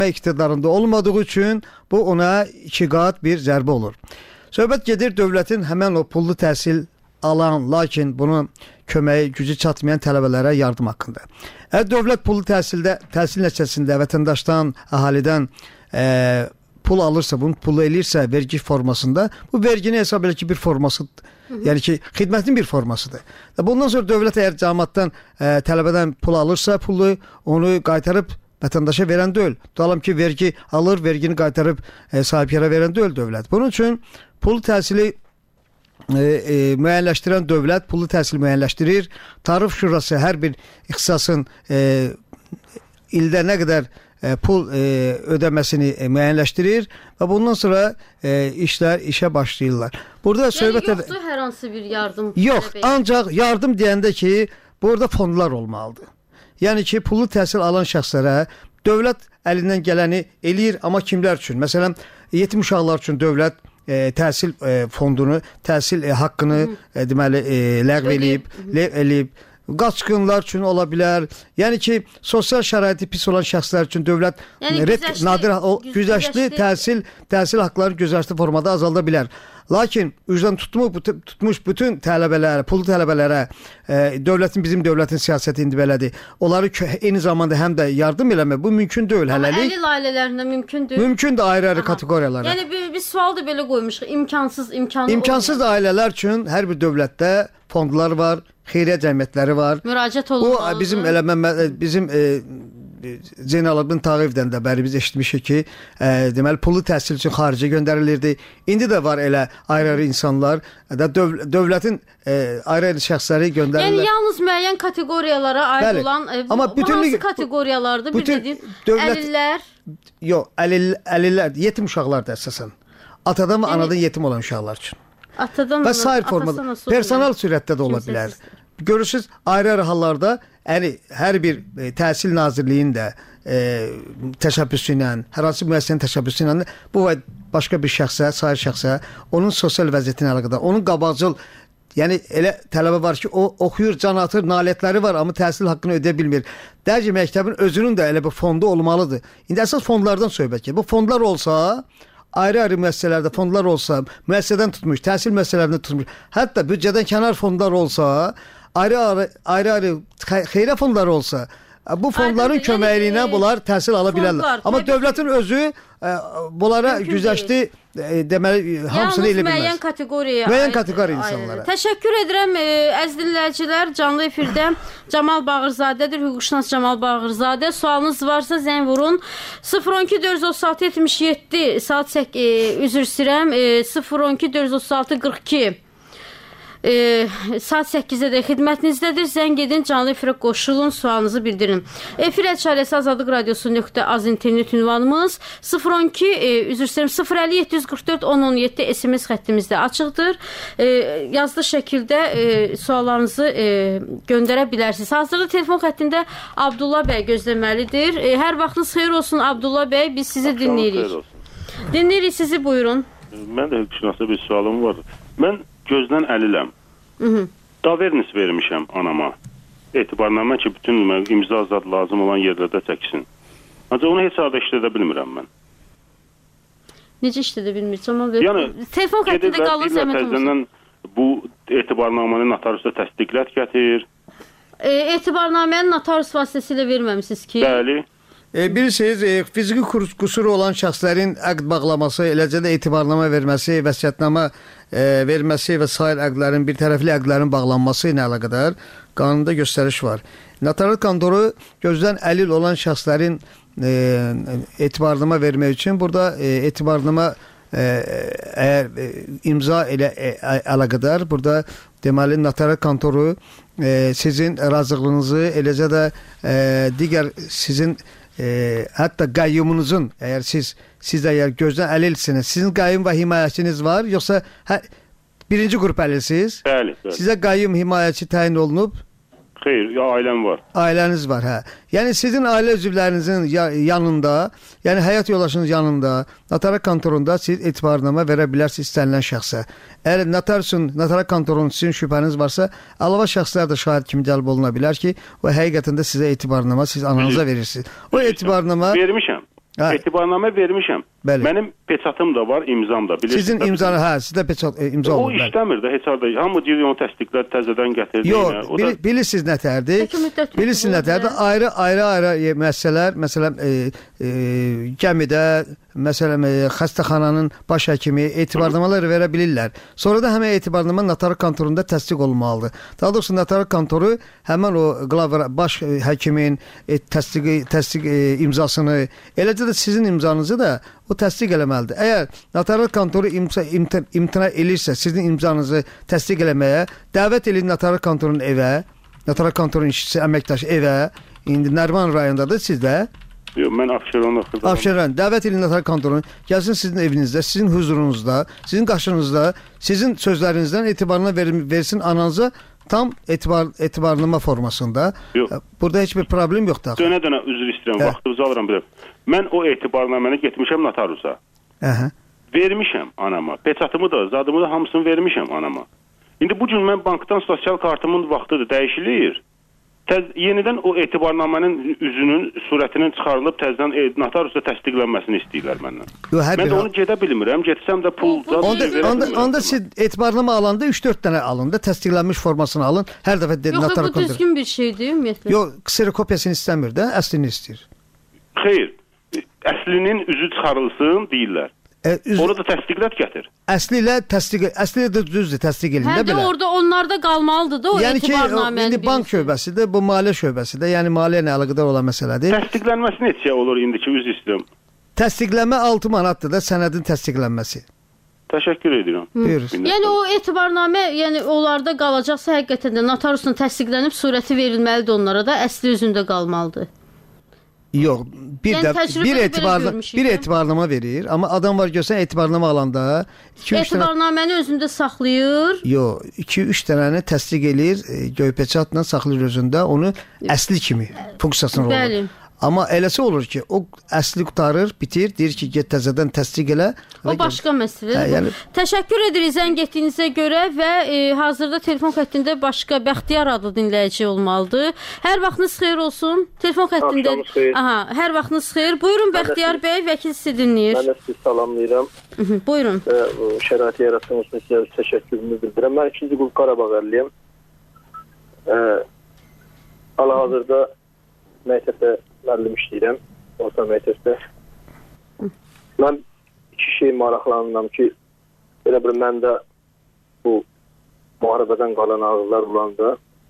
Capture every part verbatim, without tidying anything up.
iktidarında olmadığı üçün bu ona iki qat bir zərbə olur. Söhbət gedir dövlətin həmən o pullu təhsil alan, lakin bunu köməyi gücü çatmayan tələbələrə yardım haqqında. Əgər dövlət pullu təhsildə, təhsil nəticəsində vətəndaşdan, əhalidən e, pul alırsa, bunu pulu eləyirsə vergi formasında, bu vergini hesab edir ki, bir formasıdır. Hı -hı. Yəni ki, xidmətin bir formasıdır. Bundan sonra dövlət əgər cəmaatdan, e, tələbədən pul alırsa, pulu onu qaytarıb vətəndaşa verən deyil. Tutalım ki, vergi alır, vergini qaytarıb e, sahibkara verən deyil dövlət. Bunun üçün pul təhsili E, e, müəyyənləşdirən dövlət pulu təhsil müəyyənləşdirir. Tarif şurası hər bir ixtisasın e, ildə nə qədər e, pul e, ödəməsini e, müəyyənləşdirir və bundan sonra e, işlər işə başlayırlar. Burada yəni söhbət yoxdur hər hansı bir yardım. Yox, ancaq yardım deyəndə ki, burada fondlar olmalıdır. Yəni ki, pulu təhsil alan şəxslərə dövlət əlindən gələni eləyir, amma kimlər üçün? Məsələn, yetim uşaqlar üçün dövlət E, təhsil e, fondunu, təhsil e, haqqını e, deməli e, ləğv eləyib, ləğv eləyib. Qaçqınlar üçün ola bilər. Yəni ki, sosial şəraiti pis olan şəxslər üçün dövlət yəni, red, güzəşli, nadir o, güzəşli təhsil təhsil haqqları güzəşli formada azalda bilər. Lakin üzdən tutmuş, tutmuş bütün tələbələrə, pul tələbələrə e, dövlətin, bizim dövlətin siyasəti indi belədir. Onları eyni zamanda həm də yardım eləmək bu mümkün deyil hələlik. Amma əlil ailələrində mümkün deyil. Mümkündür ayrı-ayrı kateqoriyalara. Yəni bir, bir sual da belə qoymuşuq. İmkansız, imkanı İmkansız olmayan ailələr üçün hər bir dövlətdə fondlar var, xeyriyyə cəmiyyətləri var. Müraciət olunmalıdır. Bu bizim elə bizim e, Zeynalabdin Tağıyevdən də bəri biz eşitmişik ki, e, deməli pullu təhsil üçün xaricə göndərilirdi. İndi də var elə ayrı-ayrı insanlar da döv dövlətin e, ayrı-ayrı şəxsləri göndərirlər. Yəni yalnız müəyyən kateqoriyalara aid Bəli. olan e, bu, amma bütün, bu hansı kateqoriyalardır? Bir dedin, dövlət, əlillər. Yox, əlil, əlillər, yetim uşaqlar da əsasən. Atadan və yəni, anadan yetim olan uşaqlar üçün. Atadan və sair formada, personal sürətdə də ola bilər. Görürsünüz, ayrı-ayrı hallarda yəni, hər bir e, təhsil nazirliyinin də e, təşəbbüsü ilə, hər hansı müəssisənin təşəbbüsü ilə bu və başqa bir şəxsə, sair şəxsə, onun sosial vəziyyətinə əlaqədar, onun qabaqcıl, yəni elə tələbə var ki, o oxuyur, can atır, nailiyyətləri var, amma təhsil haqqını ödeyə bilmir. Dərc məktəbin özünün də elə bir fondu olmalıdır. İndi əsas fondlardan söhbət ki, bu fondlar olsa, ayrı-ayrı müəssisələrdə fondlar olsa, müəssisədən tutmuş, təhsil müəssisələrində tutmuş, hətta büdcədən kənar fondlar olsa, ayrı-ayrı xeyrə fondları olsa, bu fondların yəni, köməkliyinə bunlar təhsil ala bilərlər. Amma dövlətin özü e, bunlara güzəşti e, deməli hamısını elə bilməz. Müəyyən kateqoriya. Müəyyən kateqoriya insanlara. Təşəkkür edirəm e, əziz dinləyicilər. Canlı efirdə Camal Bağırzadədir, hüquqşünas Camal Bağırzadə. Sualınız varsa zəng vurun. sıfır on iki dörd yüz otuz altı yetmiş yeddi saat səkkiz e, üzr istəyirəm. E, sıfır on iki dörd yüz otuz altı qırx iki E, saat səkkizdə də xidmətinizdədir. Zəng edin, canlı efirə qoşulun, sualınızı bildirin. Efir əlçarəsi Azadlıq Radiosu nöqtə az internet ünvanımız sıfır on iki e, üzr istəyirəm sıfır əlli yeddi yüz qırx dörd on on yeddi S M S xəttimizdə açıqdır. E, yazılı şəkildə e, suallarınızı e, göndərə bilərsiniz. Hazırda telefon xəttində Abdullah bəy gözləməlidir. E, hər vaxtınız xeyir olsun Abdullah bəy, biz sizi dinləyirik. Dinləyirik sizi, buyurun. Mən də hüquqşünasda bir sualım var. Mən gözdən əliləm. Davernis vermişəm anama. Etibarnamə ki, bütün imza zad lazım olan yerlərdə çəksin. Ancaq onu heç halda işlədə bilmirəm mən. Necə işlədə bilmirəm? Yəni, telefon xəttində qalın, zəhmət olsun. Bu etibarnamanı notariusda təsdiqlət gətir. E, etibarnaməni notarius vasitəsilə verməmisiniz ki? Bəli. E, bilirsiniz, e, fiziki qüsuru olan şəxslərin əqd bağlaması, eləcə də etibarnamə verməsi, vəsiyyətnamə e, verməsi və sair əqdlərin, bir tərəfli əqdlərin bağlanması ilə əlaqədar qanunda göstəriş var. Notariat kontoru gözdən əlil olan şəxslərin e, etibarnamə vermək üçün burada e, etibarnamə e, əgər e, imza ilə e, əlaqədar burada deməli notariat kontoru e, sizin razılığınızı, eləcə də e, digər sizin E, hətta qayyumunuzun, əgər siz siz əgər gözdən əlilsiniz, sizin qayyum və himayəçiniz var, yoxsa hə, birinci qrup əlilsiniz? Bəli, bəli. Sizə qayyum himayəçi təyin olunub? Xeyr, ya ailəm var. Ailəniz var, hə. Yəni sizin ailə üzvlərinizin yanında, yəni həyat yoldaşınız yanında, notariat kontorunda siz etibarnamə verə bilərsiniz istənilən şəxsə. Əgər notariusun, notariat kontorunun sizin şübhəniz varsa, əlavə şəxslər də şahid kimi cəlb oluna bilər ki, o həqiqətən də sizə etibarnama siz ananıza verirsiniz. O etibarnama vermişəm. Hə. Etibarnamə vermişəm. Bəli. Mənim peçatım da var, imzam da. Bilirsiniz. Sizin imzanı, hə, sizdə peçat e, imza O olunur. bəli. işləmir də heç harda. Hamı deyir onu təsdiqlər təzədən gətirdi. Yox, O bil, da bilirsiniz nətərdir? Peki, müddət Bilirsiniz yoxdur, nətərdir? bəli. Ayrı ayrı ayrı e, məsələlər, məsələn, e, e, gəmidə, məsələn, e, xəstəxananın baş həkimi etibarnamalar verə bilirlər. Sonra da həmin etibarnama notar kontorunda təsdiq olunmalıdır. Daha doğrusu notar kontoru həmin o qlavra baş e, həkimin e, təsdiqi təsdiq e, imzasını, eləcə də sizin imzanızı da o təsdiq eləməlidir. Əgər notariat kontoru imza, imtina, imtina elirsə sizin imzanızı təsdiq eləməyə, dəvət edin notariat kontorunun evə, notariat kontorunun işçisi, əməkdaşı evə, indi Nəriman rayonundadır sizdə. yox, mən Abşeron xırdalandım. Abşeron, dəvət edin notariat kontorunu, gəlsin sizin evinizdə, sizin huzurunuzda, sizin qarşınızda, sizin sözlərinizdən etibarına ver, versin ananıza tam etibar etibarlama formasında. Yox. Burada heç bir problem yoxdur. Dönə-dönə üzr istəyirəm, Hə. vaxtınızı alıram bir. Mən o etibarnaməni getmişəm notarusa. Əhə. Vermişəm anama. Peçatımı da, zadımı da hamısını vermişəm anama. İndi bu gün mən bankdan sosial kartımın vaxtıdır, dəyişilir. Təz, yenidən o etibarnamənin üzünün, surətinin çıxarılıb təzədən e, notarusa təsdiqlənməsini istəyirlər məndən. Yo, hər Mən bir də onu gedə bilmirəm. Getsəm də pul zad Onda, verə onda, bilmirəm. onda siz etibarnama alanda üç dörd dənə alın da təsdiqlənmiş formasını alın. Hər dəfə Yox, bu notariat kontoru. düzgün bir şeydir ümumiyyətlə. Yox, kserokopiyasını istəmir də, əslini istəyir. Xeyr. Əslinin üzü çıxarılsın deyirlər. E, üz, Onu da təsdiqlət gətir. əsli ilə təsdiq, əsli də düzdür, təsdiq edin Hə də də belə. orada onlarda qalmalıdır da o Yəni ki, o, etibarnamənin. indi bank şöbəsidir, bu maliyyə şöbəsidir. Yəni maliyyə ilə əlaqədar olan məsələdir. Təsdiqlənməsi neçə olur indiki üzr istəyirəm. Təsdiqlənmə altı manatdır da sənədin təsdiqlənməsi. Təşəkkür edirəm. Buyurun. Yəni o etibarnamə, yəni onlarda qalacaqsa həqiqətən də notarusla təsdiqlənib surəti verilməlidir onlara da, əsli üzündə qalmalıdır. Yox, bir Yəni də təcrübədə bir belə etibarla görmüşük, bir hə? etibarnama verir, amma adam var görsən etibarnama alanda iki üç dənə Etibarnaməni özündə saxlayır. yox, iki üç dənəni təsdiq eləyir, e, göypeçatla saxlayır özündə, onu əsli kimi funksiyasına olur. Bəli. Amma eləsi olur ki, o əsli qutarır, bitir, deyir ki, get təzədən təsdiq elə. O başqa məsələdir. Hə, yəni- Təşəkkür edirik zəng etdiyinizə görə və e, hazırda telefon xəttində başqa Bəxtiyar adlı dinləyici olmalıdır. Hər vaxtınız xeyir olsun. Telefon xəttində. Axşamınız xeyir. Aha, hər vaxtınız xeyir. Buyurun Bəxtiyar bəy, vəkil sizi dinləyir. Mən də sizi salamlayıram Hı -hı, Buyurun. və ə, şəraiti yaratdığınız üçün sizə təşəkkürümü bildirirəm. Mən ikinci qrup Qarabağ əliyəm. Hal-hazırda məktəbdə müəllim işləyirəm, orta məktəbdə. Mən iki şey maraqlanıram ki, belə bir məndə bu müharibədən qalan ağrılar olanda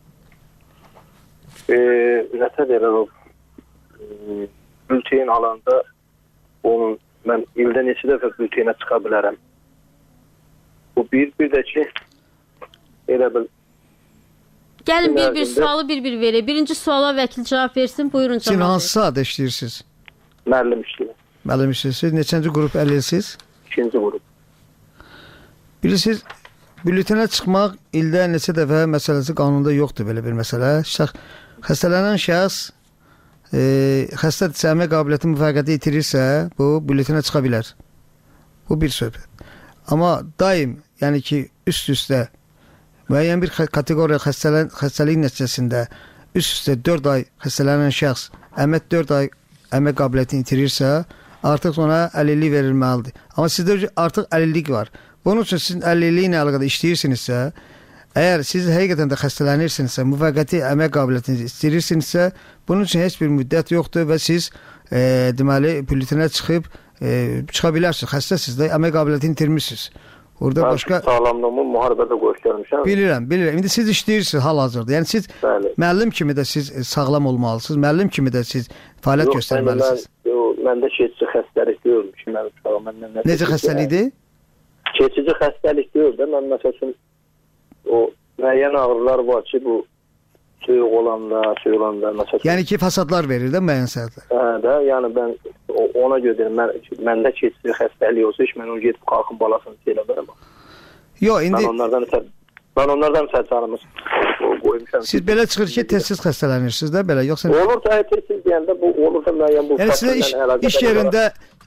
e, nətər deyirlər o e, bülteyn alanda onun mən ildə neçə dəfə bülteynə çıxa bilərəm. Bu bir, bir də ki elə bil Gəlin bir-bir Günlərdində- sualı bir-bir verək. Birinci suala vəkil cavab versin. Buyurun Siz cavab. hansı sahədə işləyirsiniz? müəllim işləyirəm. Müəllim işləyirsiniz. Neçənci qrup əlilsiz? İkinci qrup. Bilirsiniz, bülletenə çıxmaq ildə neçə dəfə məsələsi qanunda yoxdur belə bir məsələ. Şəx, xəstələnən şəxs e, xəstə əmək qabiliyyəti müvəqqəti itirirsə, bu bülletenə çıxa bilər. Bu bir söhbət. Amma daim, yəni ki, üst-üstə müəyyən bir kateqoriya xəstələn, xəstəlik nəticəsində üst-üstə dörd ay xəstələnən şəxs əmək dörd ay əmək qabiliyyətini itirirsə, artıq ona əlillik verilməlidir. Amma sizdə artıq əlillik var. Bunun üçün sizin əlilliklə əlaqədə işləyirsinizsə, əgər siz həqiqətən də xəstələnirsinizsə, müvəqqəti əmək qabiliyyətini istəyirsinizsə, bunun üçün heç bir müddət yoxdur və siz e, deməli bülletenə çıxıb e, çıxa bilərsiniz. Xəstəsiz də əmək qabiliyyətini itirmisiniz. Orada Mən başqa sağlamlığımı müharibədə göstərmişəm. bilirəm, bilirəm. İndi siz işləyirsiniz hal-hazırda. Yəni siz Bəli. müəllim kimi də siz e, sağlam olmalısınız. Müəllim kimi də siz fəaliyyət Yox, göstərməlisiniz. Mən, yox, məndə keçici xəstəlik deyilmiş. Mənim uşağım məndən nə Necə xəstəlikdir? Keçici xəstəlik deyil də. Mən məsəl üçün o müəyyən ağrılar var ki, bu soyuq olanda, soyulanda məsəl üçün. Yəni ki, fasadlar verir də müəyyən səhətlər. Hə də, yəni mən o, ona görə deyirəm, mən məndə keçici xəstəlik olsa, heç mən onu gedib qalxıb balasını elə verəm. Yox, indi Mən onlardan isə mən onlardan isə canımız qoymuşam. siz belə çıxır ki, tez-tez xəstələnirsiniz də belə, yoxsa Olur da tez-tez deyəndə bu olur da müəyyən bu yəni sizə iş, faktörlə əlaqədar iş yerində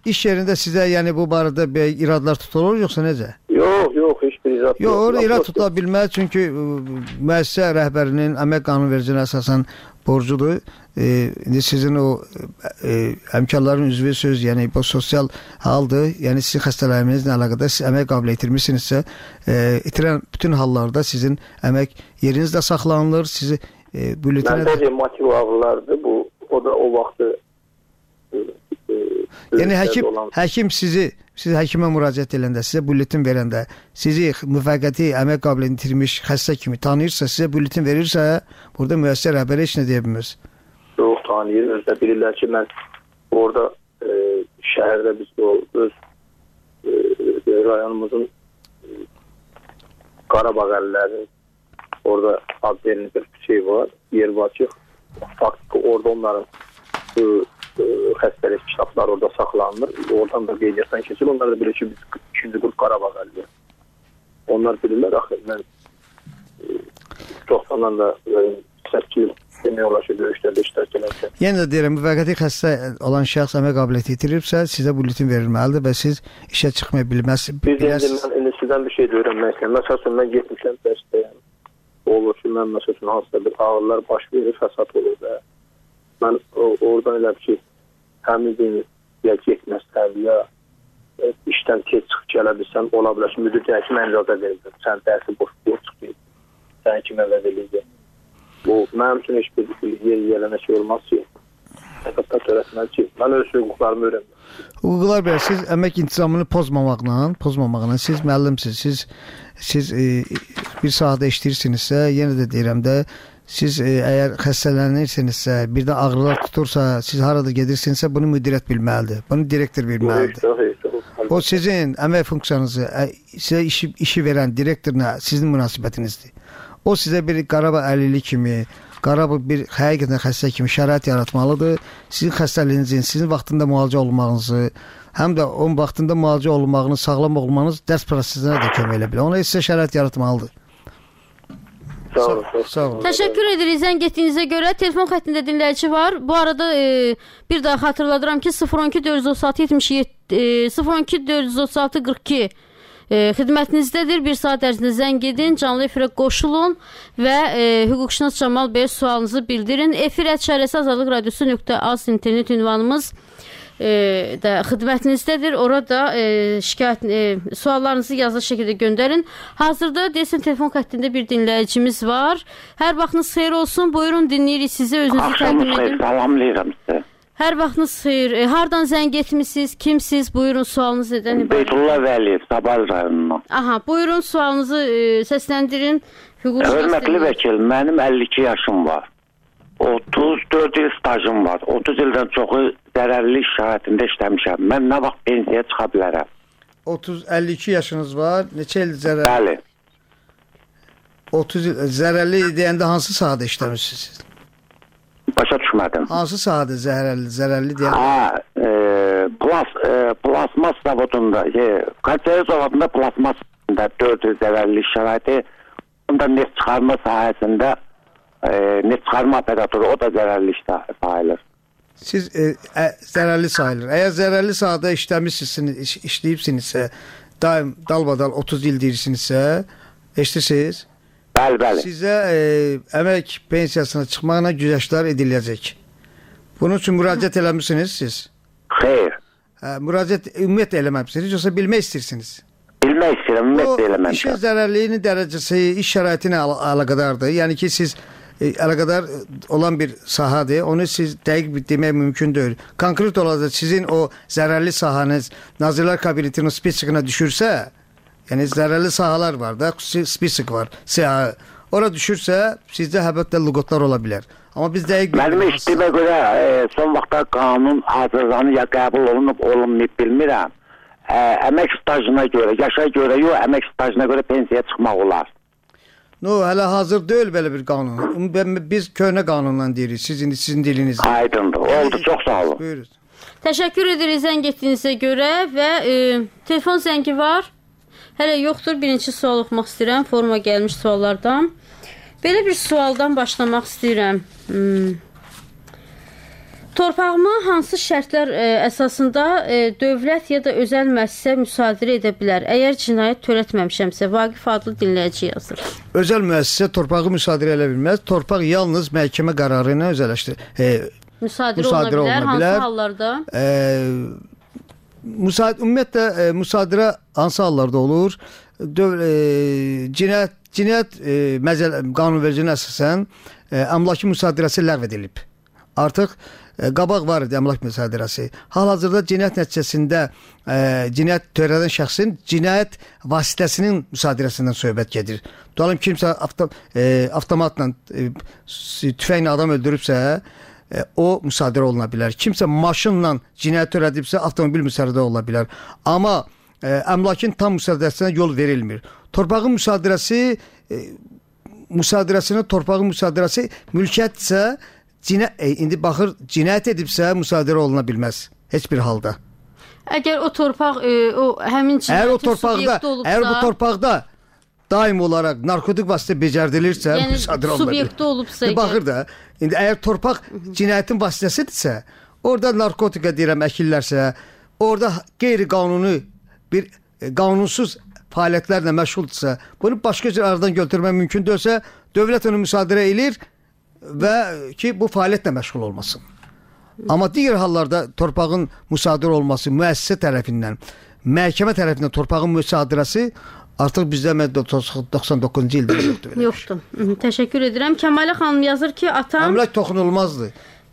iş yerində sizə yəni bu barədə bir iradlar tutulur yoxsa necə? Yox, yox, heç bir irad Yox, orada irad tutula bilməz çünki müəssisə rəhbərinin əmək qanunvericiliyinə əsasən borcudur. E, indi sizin o e, həmkarların üzvü söz, yəni bu sosial haldır. Yəni sizin xəstələnmənizlə əlaqədar siz əmək qabiliyyəti itirmisinizsə, e, itirən bütün hallarda sizin əmək yeriniz də saxlanılır. Sizi e, bülletinə Məndə revmatik ağrılardır. Bu o da o vaxtı e, e, yəni həkim olan... həkim sizi siz həkimə müraciət edəndə, sizə bülletin verəndə, sizi müvəqqəti əmək qabiliyyətini itirmiş xəstə kimi tanıyırsa, sizə bülletin verirsə, burada müəssisə rəhbəri heç nə deyə bilməz. Yox, tanıyır. Özdə bilirlər ki, mən orada e, şəhərdə biz o öz e, rayonumuzun e, Qarabağ əllərinin orada ad verilir bir şey var, yer var ki, faktiki orada onların e, e, xəstəlik kitabları orada saxlanılır. Oradan da qeydiyyatdan keçir. Onlar da bilir ki, biz ikinci qrup Qarabağ əlli. Onlar bilirlər, axı, mən e, çoxsandan da e, səkkiz il demək olar ki, döyüşlərdə iştirak edərkən. Yəni də deyirəm, müvəqqəti xəstə olan şəxs əmək qabiliyyəti itiribsə, sizə bülletin verilməlidir və siz işə çıxmaya bilməzsiniz. Biz indi mən indi sizdən bir şey də öyrənmək istəyirəm. Məsəl üçün, mən getmişəm dəstəyəm. Olur ki, mən məsəl üçün hansısa bir ağrılar baş verir, fəsad olur və mən o, oradan elə bir şey həmin gün ya getməzsən, ya e, işdən tez çıxıb gələ bilsən, ola bilər ki, müdür deyək ki, mən icazə verirəm. Sən dərsi boş boş çıxıyıb. Sən kimə vəd eləyəcək. Bu, mənim üçün heç bir yer yerləmə şey olmaz ki, həqiqət öyrətməli ki, mən öz hüquqlarımı öyrənməm. Hüquqlar belə, siz əmək intizamını pozmamaqla, pozmamaqla, siz müəllimsiniz, siz, siz e, bir sahədə işləyirsinizsə, yenə də deyirəm də, siz e, əgər xəstələnirsinizsə, bir də ağrılar tutursa, siz harada gedirsinizsə, bunu müdiriyyət bilməlidir, bunu direktor bilməlidir. O sizin əmək funksiyanızı, sizə işi, işi verən direktorla sizin münasibətinizdir. O sizə bir Qarabağ əlili kimi, Qarabağ bir həqiqətən xəstə kimi şərait yaratmalıdır. Sizin xəstəliyinizin, sizin vaxtında müalicə olunmağınızı, həm də onun vaxtında müalicə olunmağını, sağlam olmanız dərs prosesinə də kömək edə bilər. Ona sizə şərait yaratmalıdır. Sağ olun. Sağ olun. Təşəkkür edirik zəng etdiyinizə görə. Telefon xəttində dinləyici var. Bu arada e, bir daha xatırladıram ki, sıfır on iki dörd yüz otuz altı yetmiş yeddi e, sıfır on iki dörd yüz otuz altı qırx iki E, xidmətinizdədir. Bir saat ərzində zəng edin, canlı efirə qoşulun və e, hüquqşünas Camal bəyə sualınızı bildirin. Efir et şərəsi azadlıq radiosu nöqtə az internet ünvanımız e, də xidmətinizdədir. Orada e, şikayət, e, suallarınızı yazılı şəkildə göndərin. Hazırda deyəsən telefon xəttində bir dinləyicimiz var. Hər vaxtınız xeyir olsun. Buyurun, dinləyirik sizi, özünüzü təqdim edin. Salamlayıram sizə. Hər vaxtınız xeyir. E, hardan zəng etmisiniz? Kimsiz? Buyurun, sualınız edən ibarət. Beytullah Vəliyev, Sabal rayonundan. Aha, buyurun, sualınızı e, səsləndirin. Hörmətli vəkil, mənim əlli iki yaşım var. otuz dörd il stajım var. otuz ildən çoxu zərərli iş şəraitində işləmişəm. Mən nə vaxt pensiyaya çıxa bilərəm? otuz əlli iki yaşınız var. Neçə il zərərli? Bəli. otuz il zərərli deyəndə hansı sahədə işləmirsiniz? Başa düşmədim. Hansı sahədə zərərli, zərərli deyəndə? Ha, e, plas, e, plasmas zavodunda, e, Kaçeri zavodunda plasmas dörd il zərərli iş şəraiti, onda neft çıxarma sahəsində e, neft çıxarma operatoru, o da zərərli iş sayılır. Siz e, ə, zərərli sayılır. Əgər zərərli sahədə işləmişsinizsə, iş, işləyibsinizsə, daim dalbadal otuz il deyirsinizsə, eşidirsiniz? Bəli, bəli. Sizə e, əmək pensiyasına çıxmaqla güzəştlər ediləcək. Bunun üçün müraciət eləmişsiniz siz? Xeyr. Hə, müraciət ümumiyyətlə eləməmisiniz, yoxsa bilmək istəyirsiniz? Bilmək istəyirəm, ümumiyyətlə eləməmişəm. İşin zərərliyinin dərəcəsi iş şəraiti ilə əl əlaqədardır. Yəni ki, siz e, əlaqədar olan bir sahədir. Onu siz dəqiq demək mümkün deyil. Konkret olaraq sizin o zərərli sahəniz Nazirlər Kabinetinin spesifikinə düşürsə, yəni zərərli sahələr var da, xüsusi spesifik var, siyahı. Ora düşürsə, sizdə həbətdə lüğətlər ola bilər. Amma biz dəqiq... Mənim eşitdiyimə görə e, son vaxtda qanun hazırlanıb ya qəbul olunub, olunmayıb bilmirəm. E, əmək stajına görə, yaşa görə, yox, əmək stajına görə pensiyaya çıxmaq olar. No, hələ hazır deyil belə bir qanun. Biz köhnə qanundan deyirik, sizin, sizin dilinizdə. Aydındır, oldu, çox sağ olun. Buyurun. Təşəkkür edirik zəng etdiyinizə görə və e, telefon zəngi var. Hələ yoxdur, birinci sual oxumaq istəyirəm, forma gəlmiş suallardan. Belə bir sualdan başlamaq istəyirəm. Hmm. Torpağımı hansı şərtlər e, əsasında e, dövlət ya da özəl müəssisə müsadirə edə bilər? Əgər cinayət törətməmişəmsə, Vaqif adlı dinləyici yazır. Özəl müəssisə torpağı müsadirə edə bilməz. Torpaq yalnız məhkəmə qərarı ilə özəlləşdir. E, müsadirə, müsadirə oluna bilər. Hansı hallarda? E, müsadirə, ümumiyyətlə e, müsadirə hansı hallarda olur? Döv e, cinayət cinayət e, məzəl qanunvericiliyinə əsasən e, əmlakı müsadirəsi ləğv edilib. Artıq e, qabaq var idi əmlak müsadirəsi. Hal-hazırda cinayət nəticəsində e, cinayət törədən şəxsin cinayət vasitəsinin müsadirəsindən söhbət gedir. Tutalım kimsə avto, e, avtomatla e, tüfənglə adam öldürübsə, e, o müsadirə oluna bilər. Kimsə maşınla cinayət törədibsə, avtomobil müsadirə oluna bilər. Amma e, əmlakın tam müsadirəsinə yol verilmir. Torpağın müsadirəsi e, müsadirəsinin torpağın müsadirəsi mülkiyyətsə, cinə, e, indi baxır cinayət edibsə müsadirə oluna bilməz heç bir halda. Əgər o torpaq e, o həmin cinayətin subyekti olubsa, əgər bu torpaqda daim olaraq narkotik vasitə becərdilirsə, yəni müsadirə oluna bilər. Subyekti olubsa, baxır da, indi əgər torpaq cinayətin vasitəsidirsə, orada narkotika deyirəm əkillərsə, orada qeyri-qanuni bir e, qanunsuz fəaliyyətlərlə məşğuldursa, bunu başqa cür aradan götürmək mümkün deyilsə, dövlət onu müsadirə edir və ki, bu fəaliyyətlə məşğul olmasın. Amma digər hallarda torpağın müsadirə olması müəssisə tərəfindən, məhkəmə tərəfindən torpağın müsadirəsi artıq bizdə doxsan doqquzuncu ildə yoxdur. Yoxdur. Təşəkkür edirəm. Kəmalə xanım yazır ki, atam... Əmlak toxunulmazdır.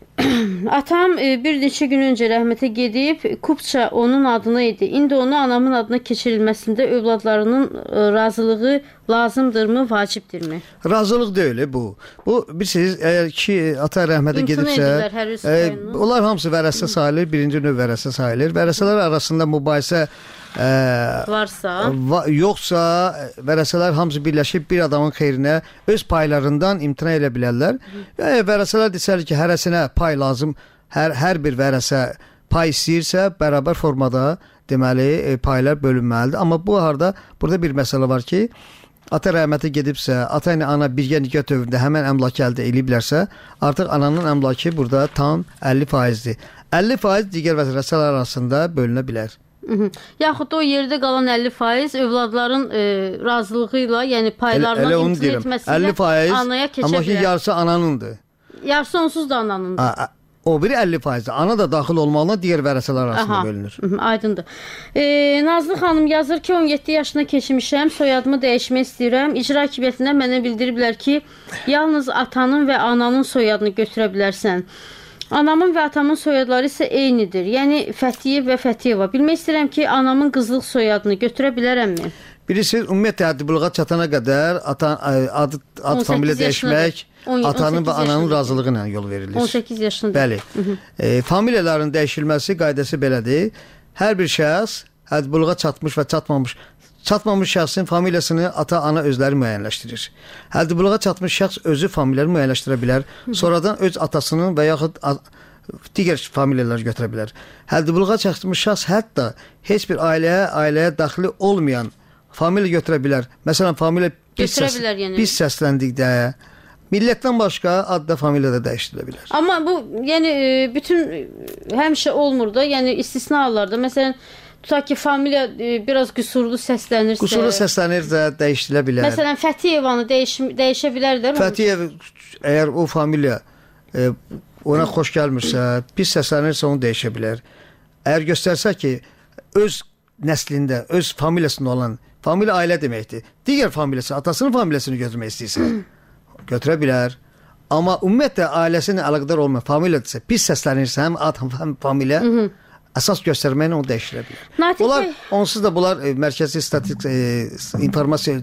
Atam bir neçə gün öncə rəhmətə gedib, Kupça onun adına idi. İndi onu anamın adına keçirilməsində övladlarının razılığı lazımdırmı, vacibdirmi? Razılıq deyil bu. Bu bilirsiniz, əgər ki ata rəhmətə gedibsə, e, onlar hamısı vərəsə sayılır, birinci növ vərəsə sayılır. Vərəsələr arasında mübahisə e, varsa, va yoxsa vərəsələr hamısı birləşib bir adamın xeyrinə öz paylarından imtina edə bilərlər. Yəni vərəsələr desələr ki, hərəsinə pay lazım, hər hər bir vərəsə pay istəyirsə, bərabər formada deməli e, paylar bölünməlidir. Amma bu harda burada bir məsələ var ki, ata rəhmətə gedibsə, ata ilə ana birgə nikah dövründə həmən əmlakı əldə ediblərsə, artıq ananın əmlakı burada tam əlli faizdir. əlli faiz digər vərəsələr arasında bölünə bilər. Hı -hı. Yaxud da o yerdə qalan əlli faiz övladların e, razılığı ilə, yəni paylarından imtina etməsilə anaya keçə bilər. Amma ki, yarısı ananındır. Yarısı onsuz da ananındır. A, a, o biri əlli faizdir. Ana da daxil olmalıdır, digər vərəsələr arasında Aha. bölünür. Hı -hı, aydındır. E, Nazlı xanım yazır ki, on yeddi yaşına keçmişəm, soyadımı dəyişmək istəyirəm. İcra hakimiyyətindən mənə bildiriblər ki, yalnız atanın və ananın soyadını götürə bilərsən. Anamın və atamın soyadları isə eynidir. Yəni Fəthiyev və Fəthiyeva. Bilmək istəyirəm ki, anamın qızlıq soyadını götürə bilərəmmi? Bilirsiniz, ümumiyyətlə həddi buluğa çatana qədər ata, adı, ad familiya dəyişmək on, atanın və ananın razılığı ilə yol verilir. on səkkiz yaşındır. Bəli. E, familiyaların dəyişilməsi qaydası belədir. Hər bir şəxs həddi buluğa çatmış və çatmamış Çatmamış şəxsin familiyasını ata-ana özləri müəyyənləşdirir. Həddi buluğa çatmış şəxs özü familiyanı müəyyənləşdirə bilər. Sonradan öz atasının və yaxud digər familiyaları götürə bilər. Həddi buluğa çatmış şəxs hətta heç bir ailəyə, ailəyə daxili olmayan familiya götürə bilər. Məsələn, familiya biz, səs, yəni. biz səsləndikdə millətdən başqa adda familiyada dəyişdirilə bilər. Amma bu, yəni bütün həmişə olmur da, yəni istisna hallarda. Məsələn, tutaq ki, familiya e, biraz qüsurlu səslənirsə... Qüsurlu səslənirsə dəyişdilə bilər. Məsələn, Fəthiyevanı dəyiş, dəyişə bilərlər. Fəthiyev, əgər o familiya e, ona xoş gəlmirsə, pis səslənirsə onu dəyişə bilər. Əgər göstərsə ki, öz nəslində, öz familiyasında olan, familiya ailə deməkdir. Digər familiyası, atasının familiyasını götürmək istəyirsə, götürə bilər. Amma ümumiyyətlə ailəsinə əlaqədar olmayan familiyadırsa, pis səslənirsə, həm ad, həm familiya... Hı -hı. Əsas göstərməklə onu dəyişdirə bilər. Natiq Onlar, Bey... onsuz da bunlar e, Mərkəzi Statistik e, İnformasiya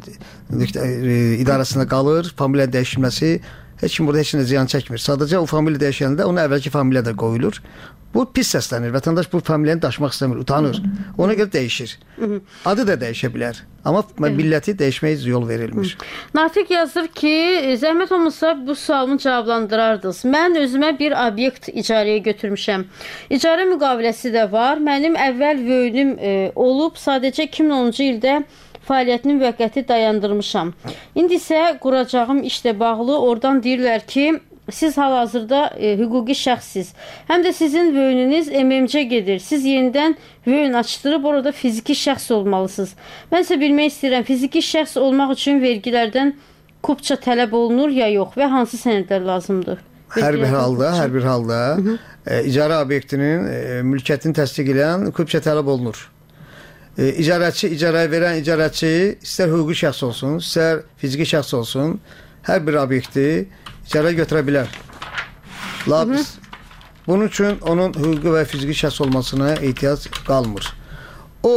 e, İdarəsində qalır. Familiya dəyişilməsi heç kim burada heç nə ziyan çəkmir. Sadəcə o familiya dəyişəndə ona əvvəlki familiya da qoyulur. Bu pis səslənir. Vətəndaş bu familiyanı daşımaq istəmir, utanır. Ona görə dəyişir. Adı da dəyişə bilər. Amma milləti dəyişməyə yol verilmiş. Natiq yazır ki, zəhmət olmasa bu sualımı cavablandırardınız. Mən özümə bir obyekt icarəyə götürmüşəm. İcarə müqaviləsi də var. Mənim əvvəl vöyünüm e, olub. Sadəcə iki min onuncu ildə fəaliyyətini müvəqqəti dayandırmışam. İndi isə quracağım işlə bağlı oradan deyirlər ki, siz hal-hazırda e, hüquqi şəxssiz. Həm də sizin vöyününüz M M C gedir. Siz yenidən vöyün açdırıb orada fiziki şəxs olmalısınız. Mən isə bilmək istəyirəm, fiziki şəxs olmaq üçün vergilərdən kupça tələb olunur ya yox və hansı sənədlər lazımdır? Hər bir halda, hər bir halda e, icarə obyektinin e, mülkiyyətini təsdiq edən kupça tələb olunur. E, icarəçi, icarəyə verən icarəçi istər hüquqi şəxs olsun, istər fiziki şəxs olsun, hər bir obyekti icarə götürə bilər. Labis. Bunun üçün onun hüquqi və fiziki şəxs olmasına ehtiyac qalmır. O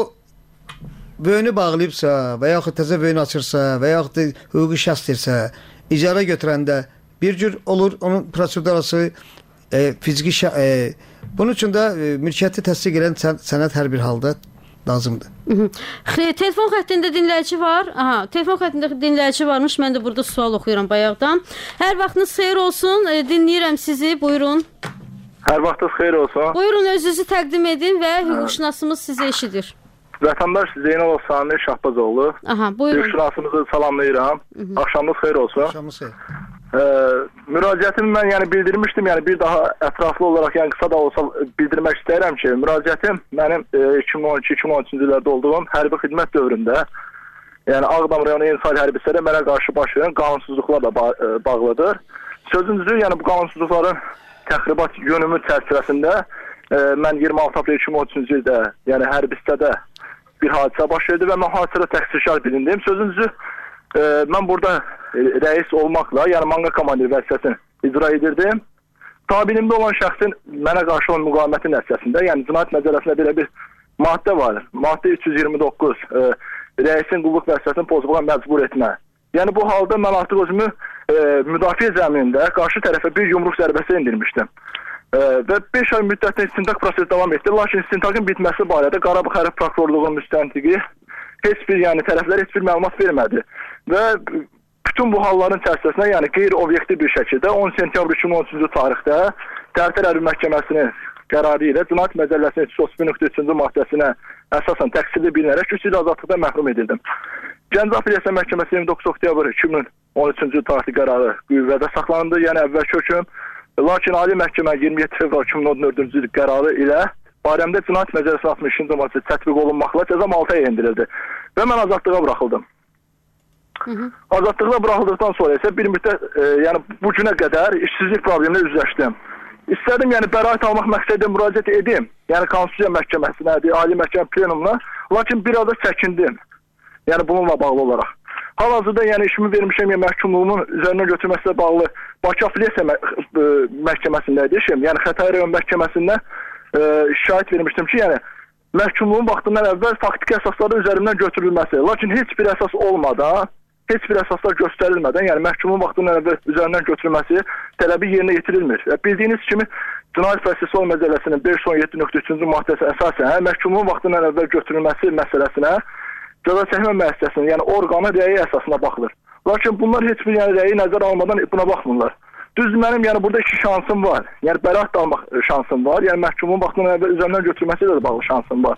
vöyünü bağlayıbsa və yaxud təzə vöyünü açırsa və yaxud da hüquqi şəxsdirsə, icarə götürəndə bir cür olur, onun prosedurası e, fiziki şəxs. E, bunun üçün də e, mülkiyyəti təsdiq edən sənəd hər bir halda lazımdır. Hı -hı. Telefon xəttində dinləyici var. Aha, telefon xəttində dinləyici varmış. Mən də burada sual oxuyuram bayaqdan. Hər vaxtınız xeyir olsun. E, dinləyirəm sizi. Buyurun. Hər vaxtınız xeyir olsun. Buyurun, özünüzü təqdim edin və hüquqşünasımız sizi eşidir. Vətəndaş Zeynalov Sami Şahbazoğlu. Aha, buyurun. Hüquqşünasımızı salamlayıram. Hı -hı. Axşamınız xeyir olsun. Axşamınız xeyir. Ee, müraciətimi mən yəni bildirmişdim, yəni bir daha ətraflı olaraq, yəni qısa da olsa bildirmək istəyirəm ki, müraciətim mənim e, iki min on iki iki min on üçüncü illərdə olduğum hərbi xidmət dövründə, yəni Ağdam rayonu Ensal hərbislərə mənə qarşı baş verən qanunsuzluqlarla ba e, bağlıdır. Sözünüzü, yəni bu qanunsuzluqların təxribat yönümü çərçivəsində e, mən iyirmi altı aprel iki min on üçüncü ildə, yəni hərbislərdə bir hadisə baş verdi və mən hadisədə təqsirkar bilindim. Sözünüzü e, mən burada rəis olmaqla, yəni manga komandir vəzifəsini icra edirdim. Tabilimdə olan şəxsin mənə qarşı olan müqaviməti nəticəsində, yəni cinayət məcəlləsində belə bir maddə var. Maddə üç yüz iyirmi doqquz, e, rəisin qulluq vəzifəsini pozmağa məcbur etmə. Yəni bu halda mən artıq özümü e, müdafiə zəminində qarşı tərəfə bir yumruq zərbəsi indirmişdim. E, və beş ay müddətində istintaq prosesi davam etdi. Lakin istintaqın bitməsi barədə Qarabağ Hərbi Prokurorluğunun müstəntiqi heç bir, yəni tərəflər heç bir məlumat vermədi. Və bütün bu halların çərçivəsində, yəni qeyri-obyektiv bir şəkildə on sentyabr iki min on üçüncü tarixdə Tərtər Hərbi Məhkəməsinin qərarı ilə Cinayət Məcəlləsinin üç yüz otuz bir üçüncü maddəsinə əsasən təqsirli bilinərək üç il azadlıqdan məhrum edildim. Gəncə Apellyasiya Məhkəməsi iyirmi doqquz oktyabr iki min on üçüncü tarixli qərarı qüvvədə saxlandı, yəni əvvəlki hökm. Lakin Ali Məhkəmə iyirmi yeddi fevral iki min on dördüncü il qərarı ilə barəmdə Cinayət Məcəlləsinin altmış ikinci maddəsi tətbiq olunmaqla cəzam altı aya endirildi və mən azadlığa buraxıldım. Hı -hı. Azadlıqla buraxıldıqdan sonra isə bir müddət, e, yəni bu günə qədər işsizlik probleminə üzləşdim. İstədim, yəni bəraət almaq məqsədilə müraciət edim, yəni Konstitusiya Məhkəməsinə, Ali Məhkəmə plenumuna, lakin bir adı çəkindim, yəni bununla bağlı olaraq. Hal-hazırda yəni işimi vermişəm, yəni məhkumluğumun üzərinə götürməsilə bağlı Bakı Apellyasiya Məhkəməsində işim, yəni Xətai rayon məhkəməsində e, şahid vermişdim ki, yəni məhkumluğun vaxtından əvvəl faktiki əsasları üzərindən götürülməsi, lakin heç bir əsas olmadan, heç bir əsaslar göstərilmədən, yəni məhkumun vaxtından əvvəl üzərindən götürülməsi tələbi yerinə yetirilmir. Bildiyiniz kimi Cinayət Prosessual Məcəlləsinin beş yüz on yeddi nöqtə üçüncü maddəsi əsasən məhkumun vaxtından əvvəl götürülməsi məsələsinə cəza çəkmə müəssisəsinin, yəni orqanı rəyi əsasına baxılır. Lakin bunlar heç bir yəni rəyi nəzərə almadan buna baxmırlar. Düz mənim yəni burada iki şansım var. Yəni bəraət almaq şansım var. Yəni məhkumun vaxtından əvvəl üzərindən götürülməsi ilə də bağlı şansım var.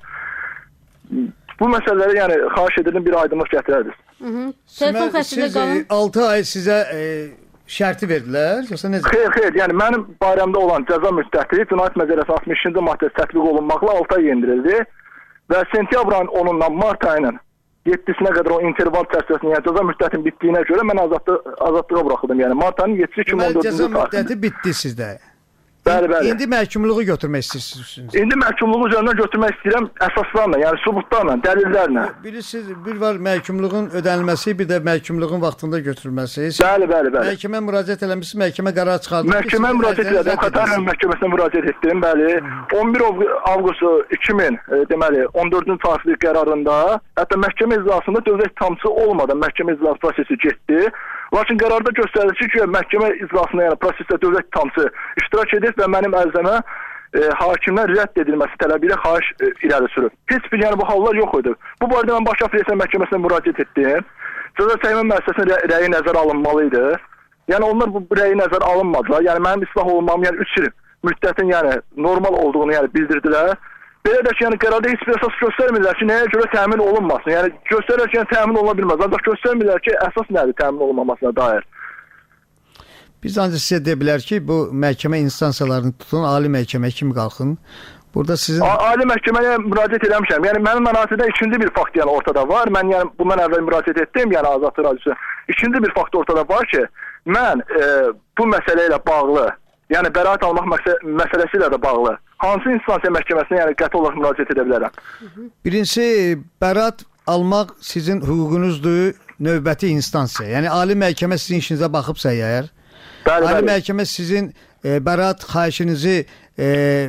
Bu məsələləri yəni xahiş edirdim, bir aydınlıq gətirərdiniz. Telefon xəttində qalın. altı ay sizə e, şərti verdilər, yoxsa necə? Xeyr, xeyr. Yəni mənim barəmdə olan cəza müddəti Cinayət Məcəlləsinin altmış ikinci maddəsi tətbiq olunmaqla altı ay endirildi və sentyabr ayının onundan mart ayının yeddisinə qədər o interval çərçivəsində, yəni cəza müddətinin bitdiyinə görə mən azadlı, azadlığa buraxıldım. Yəni mart ayının yeddisi iki min on dördüncü cəza müddəti bitdi sizdə. Bəli, bəli. İndi məhkumluğu götürmək istəyirsiniz. İndi məhkumluğu üzərindən götürmək istəyirəm əsaslarla, yəni sübutlarla, dəlillərlə. Bilirsiniz, bir var məhkumluğun ödənilməsi, bir də məhkumluğun vaxtında götürülməsi. Bəli, bəli, bəli. Məhkəmə müraciət eləmişsiniz, məhkəmə qərar çıxardı. Məhkəmə müraciət elədim, Xətai rayon məhkəməsinə müraciət etdim, bəli. on bir avqust iki min, e, deməli, on dördüncü tarixli qərarında, hətta məhkəmə iclasında dövlət ittihamçısı olmadan məhkəmə iclası prosesi getdi. Lakin qərarda göstərilir ki, məhkəmə iclasında, yəni prosesdə dövlət ittihamçısı iştirak edib və mənim ərizəmə e, hakimdən rədd edilməsi tələbi ilə xahiş e, irəli sürüb. Heç bir yəni bu hallar yox idi. Bu barədə mən Bakı Apellyasiya Məhkəməsinə müraciət etdim. Cəza çəkmə müəssisəsinin rə rəyi nəzərə alınmalı idi. Yəni onlar bu rəyi nəzərə alınmadılar. Yəni mənim islah olmam, yəni üç il müddətin yəni normal olduğunu yəni bildirdilər. Belə də ki, yəni qərarda heç bir əsas göstərmirlər ki, nəyə görə təmin olunmasın. Yəni göstərirlər ki, yəni təmin oluna bilməz. Ancaq göstərmirlər ki, əsas nədir təmin olunmamasına dair. Biz ancaq sizə deyə bilər ki, bu məhkəmə instansiyalarını tutun, ali məhkəmə kimi qalxın. Burada sizin A Ali məhkəməyə müraciət eləmişəm. Yəni mənim mənasibdə ikinci bir fakt yəni ortada var. Mən yəni bundan əvvəl müraciət etdim, yəni Azadlıq Radiosu. İkinci bir fakt ortada var ki, mən e, bu məsələ ilə bağlı, yəni bəraət almaq məsə məsələsi ilə də bağlı hansı instansiya məhkəməsinə yəni qəti olaraq müraciət edə bilərəm? birincisi bəraət almaq sizin hüququnuzdur, növbəti instansiya. Yəni ali məhkəmə sizin işinizə baxıbsa əgər, Bəli, ali bəli. məhkəmə sizin e, bəraət xahişinizi e,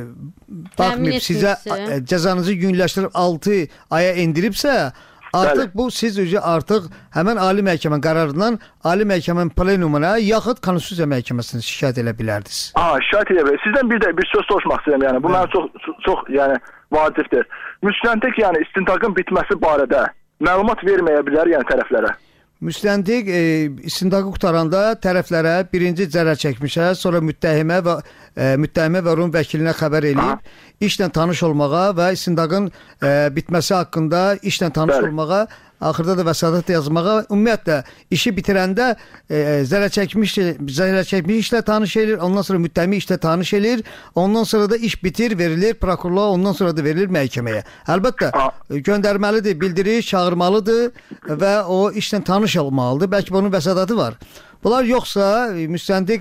baxmayıb, sizə e, cəzanızı günləşdirib altı aya indiribsə, artıq Bəli. bu siz özü artıq həmən ali məhkəmə qərarından ali məhkəmənin plenumuna yaxud konstitusiya məhkəməsinə şikayət edə bilərdiniz. Aha, şikayət edə bilər. Sizdən bir də bir söz soruşmaq istəyirəm yəni. Bu mənim çox çox, çox yəni vacibdir. Müstəntiq yəni istintaqın bitməsi barədə məlumat verməyə bilər yəni tərəflərə. Müstəntiq e, istintaqı qutaranda tərəflərə birinci zərər çəkmişə, sonra müttəhimə və e, müttəhimə və onun vəkilinə xəbər eləyib, işlə tanış olmağa və istintaqın e, bitməsi haqqında işlə tanış Bəli. olmağa, axırda da vəsadat yazmağa, ümumiyyətlə işi bitirəndə e, zərər çəkmiş zərər çəkmiş işlə tanış edir, ondan sonra müttəhimi işlə tanış edir, ondan sonra da iş bitir, verilir prokurorluğa, ondan sonra da verilir məhkəməyə. Əlbəttə göndərməlidir, bildirir, çağırmalıdır və o işlə tanış olmalıdır. Bəlkə bunun vəsadatı var. Bunlar yoxsa müstəntiq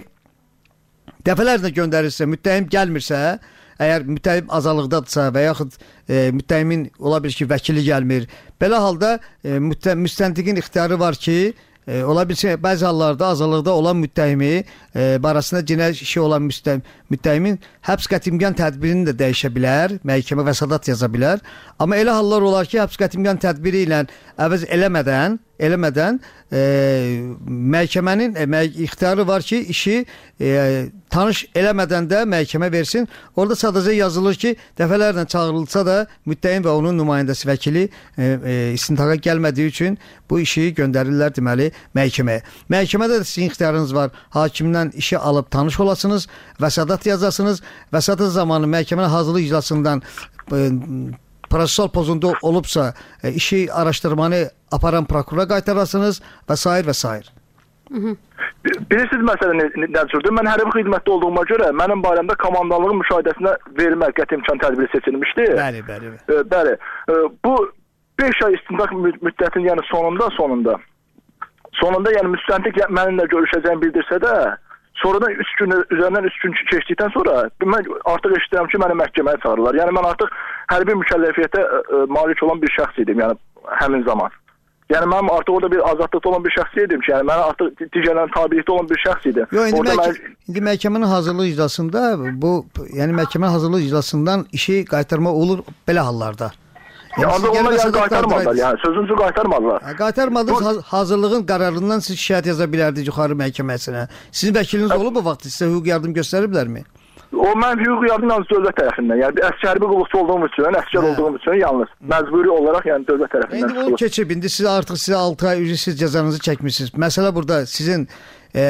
dəfələrlə göndərirsə, müttəhim gəlmirsə, əgər müttəhim azadlıqdadırsa və yaxud e, müttəhimin ola bilir ki, vəkili gəlmir. Belə halda e, müstəntiqin ixtiyarı var ki, e, ola bilir ki, bəzi hallarda azadlıqda olan müttəhimi e, barəsində cinayət işi olan müttəhimin həbs qətimkan tədbirini də dəyişə bilər, məhkəmə vəsadat yaza bilər. Amma elə hallar olar ki, həbs qətimkan tədbiri ilə əvəz eləmədən eləmədən e, məhkəmənin e, mə ixtiyarı var ki, işi e, tanış eləmədən də məhkəmə versin. Orada sadəcə yazılır ki, dəfələrlə çağırılsa da müttəhim və onun nümayəndəsi vəkili e, e, istintaqa gəlmədiyi üçün bu işi göndərirlər deməli məhkəməyə. Məhkəmədə də sizin ixtiyarınız var. Hakimdən işi alıb tanış olasınız, vəsadat yazasınız. Vəsadat zamanı məhkəmənin hazırlıq iclasından e, prosessual pozuntu olubsa e, işi araşdırmanı aparan prokurora qaytarasınız və s. və s. Bilirsiniz məsələ nə cürdür? Mən hərbi xidmətdə olduğuma görə mənim barəmdə komandanlığın müşahidəsinə verilmək qəti imkan tədbiri seçilmişdi. Bəli, bəli. E, bəli. E, bu beş ay istintaq müddətinin yəni sonunda sonunda sonunda yəni müstəntiq mənimlə görüşəcəyini bildirsə də, sonradan üç gün üzərindən üç gün keçdikdən sonra mən artıq eşidirəm ki, məni məhkəməyə çağırırlar. Yəni mən artıq hərbi mükəlləfiyyətə e, malik olan bir şəxs idim, yəni həmin zaman. Yəni mənim artıq orada bir azadlıqda olan bir şəxs idim ki, yəni mən artıq digərlərin tabilikdə olan bir şəxs idim. Yox, indi, məhk mən... indi məhkəmənin hazırlıq iclasında bu, yəni məhkəmənin hazırlıq iclasından işi qaytarma olur belə hallarda. Yəni, yəni onlar yəni qaytarmadılar, yəni sözünüzü qaytarmadılar. Hə, qaytarmadınız, bu... hazırlığın qərarından siz şikayət yaza bilərdiniz yuxarı məhkəməsinə. Sizin vəkiliniz hə. olub bu vaxt sizə hüquq yardım göstəriblərmi? O mən hüquq yardım yalnız dövlət tərəfindən, yəni əskər hərbi qulluqçu olduğum üçün, əskər hə. olduğum üçün yalnız məcburi olaraq yəni dövlət tərəfindən. İndi o keçib, indi siz artıq sizə altı ay ücretsiz cəzanızı çəkmisiniz. Məsələ burada sizin e,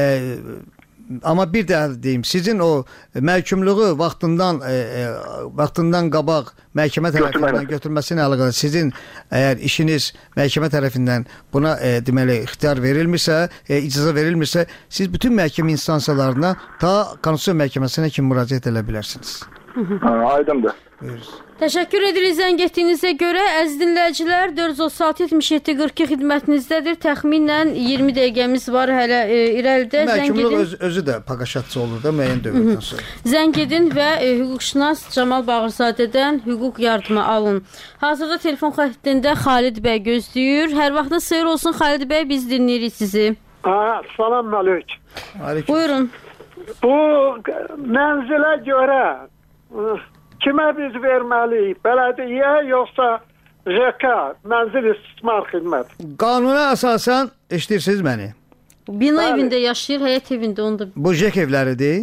amma bir də deyim, sizin o məhkumluğu vaxtından e, e, vaxtından qabaq məhkəmə tərəfindən götürməsi ilə əlaqədar sizin əgər işiniz məhkəmə tərəfindən buna e, deməli ixtiyar verilmirsə, e, icazə verilmirsə, siz bütün məhkəmə instansiyalarına ta Konstitusiya məhkəməsinə kimi müraciət edə bilərsiniz. Ha, aydındır. Buyuruz. Təşəkkür edirik zəng etdiyinizə görə. Əziz dinləyicilər, dörd yüz otuz altı yetmiş yeddi qırx iki xidmətinizdədir. Təxminən iyirmi dəqiqəmiz var hələ e, irəlidə. Məhkumluq öz, özü də paqaşatçı olur da müəyyən dövrdən sonra. Zəng edin və e, hüquqşünas Camal Bağırzadədən hüquq yardımı alın. Hazırda telefon xəttində Xalid bəy gözləyir. Hər vaxtınız xeyir olsun Xalid bəy, biz dinləyirik sizi. Ha, salam aleyküm. Aleyküm. Buyurun. Bu mənzilə görə kimə biz verməliyik? Bələdiyyə yoxsa J K, mənzil istismar xidməti? Qanuna əsasən eşidirsiniz məni? Bina Bəli. evində yaşayır, həyət evində onda. Bu J K evləridir.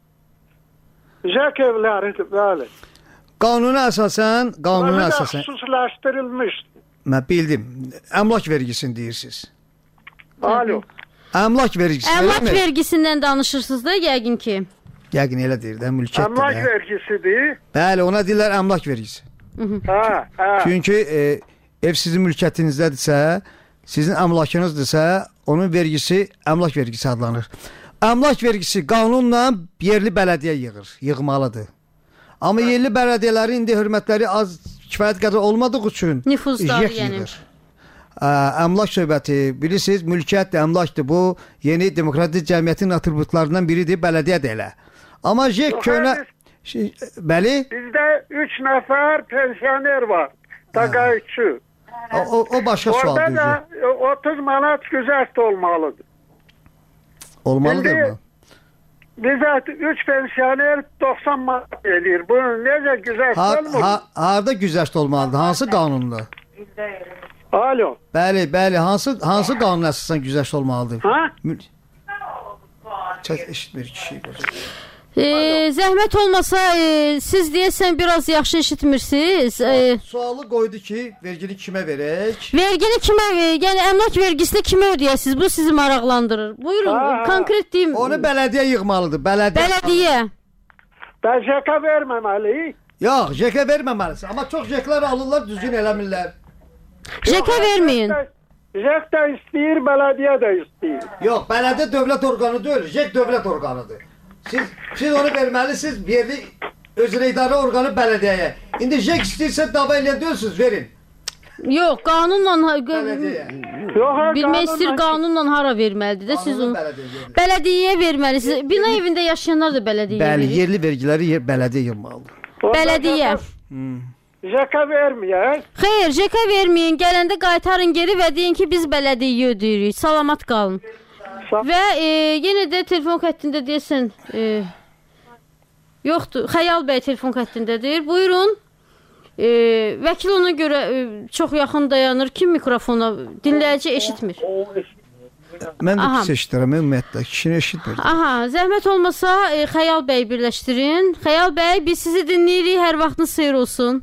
J K evləridir, bəli. Qanuna əsasən, qanuna əsasən. Xüsusiləşdirilmiş. Mən bildim. Əmlak vergisini deyirsiniz. Alo. Əmlak vergisi. Əmlak vergisindən danışırsınız da yəqin ki. Yəqin elə deyir də, mülkiyyətdir. Əmlak vergisidir. Bəli, ona deyirlər əmlak vergisi. Ha, ha. Çünki e, ev sizin mülkiyyətinizdədirsə, sizin əmlakınızdırsa, onun vergisi əmlak vergisi adlanır. Əmlak vergisi qanunla yerli bələdiyyə yığır, yığmalıdır. Amma yerli bələdiyyələrin indi hörmətləri az kifayət qədər olmadığı üçün Nüfuzlar jek yəni. yığır. Ə, əmlak söhbəti, bilirsiniz, mülkiyyətdir, əmlakdır. Bu, yeni demokratik cəmiyyətin atributlarından biridir, bələdiyyə də elə. Amma jek köhnə... Şey, bəli? Bizdə üç nəfər pensioner var. Təqaüdçü. O, o, o başqa sual Orada da düzdür. otuz manat güzəşt olmalıdır. Olmalıdır İndi- mı? Bizə üç pensioner doxsan manat eləyir. Bunun necə güzəşt Ha, olmur? ha, harada güzəşt olmalıdır? Hansı qanunla? Alo. Bəli, bəli. Hansı hansı qanun əsasən güzəşt olmalıdır? Ha? Mül... Çək eşitmir kişi. E, zəhmət olmasa e, siz deyəsən biraz yaxşı eşitmirsiniz. E, Sualı qoydu ki, vergini kimə verək? vergini kimə, e, yəni əmlak vergisini kimə ödəyəsiniz? Bu sizi maraqlandırır. Buyurun, Ha, ha. konkret deyim. Onu bələdiyyə yığmalıdır. Bələdiyyə. Bələdiyyə. Ben şaka verməməli. Yox, jekə verməməlisən. Amma çox jeklər alırlar, düzgün eləmirlər. Jekə verməyin. Jek də istəyir, bələdiyyə də istəyir. Yox, bələdiyyə dövlət orqanı deyil, jek dövlət orqanıdır. Siz siz onu verməlisiniz, yerli özünə idarə orqanı bələdiyyəyə. İndi jek istəyirsə dava elə deyilsiniz, verin. Yox, qanunla Bələdiyyə. Yox, ha, bilmək istəyir qanunla- qanunla hara verməlidir də siz Qanunu onu. bələdiyyə verin. Bələdiyyəyə verməlisiniz. Bina evində yaşayanlar da bələdiyyəyə Bəli, verir. yerli vergiləri yer bələdiyyə yığmalıdır. Bələdiyyə. Jeka verməyək. Xeyr, jekə verməyin. Gələndə qaytarın geri və deyin ki, biz bələdiyyə ödəyirik. Salamat qalın. Və e, yenə də telefon xəttində deyəsən, e, yoxdur. Xəyal bəy telefon xəttindədir. Buyurun. E, vəkil ona görə e, çox yaxın dayanır. Kim mikrofona? Dinləyici eşitmir. Mən də Aha. pis eşidirəm, ümumiyyətlə, kişini eşitmir. Aha, zəhmət olmasa e, Xəyal bəy birləşdirin. Xəyal bəy, biz sizi dinləyirik. Hər vaxtınız xeyir olsun.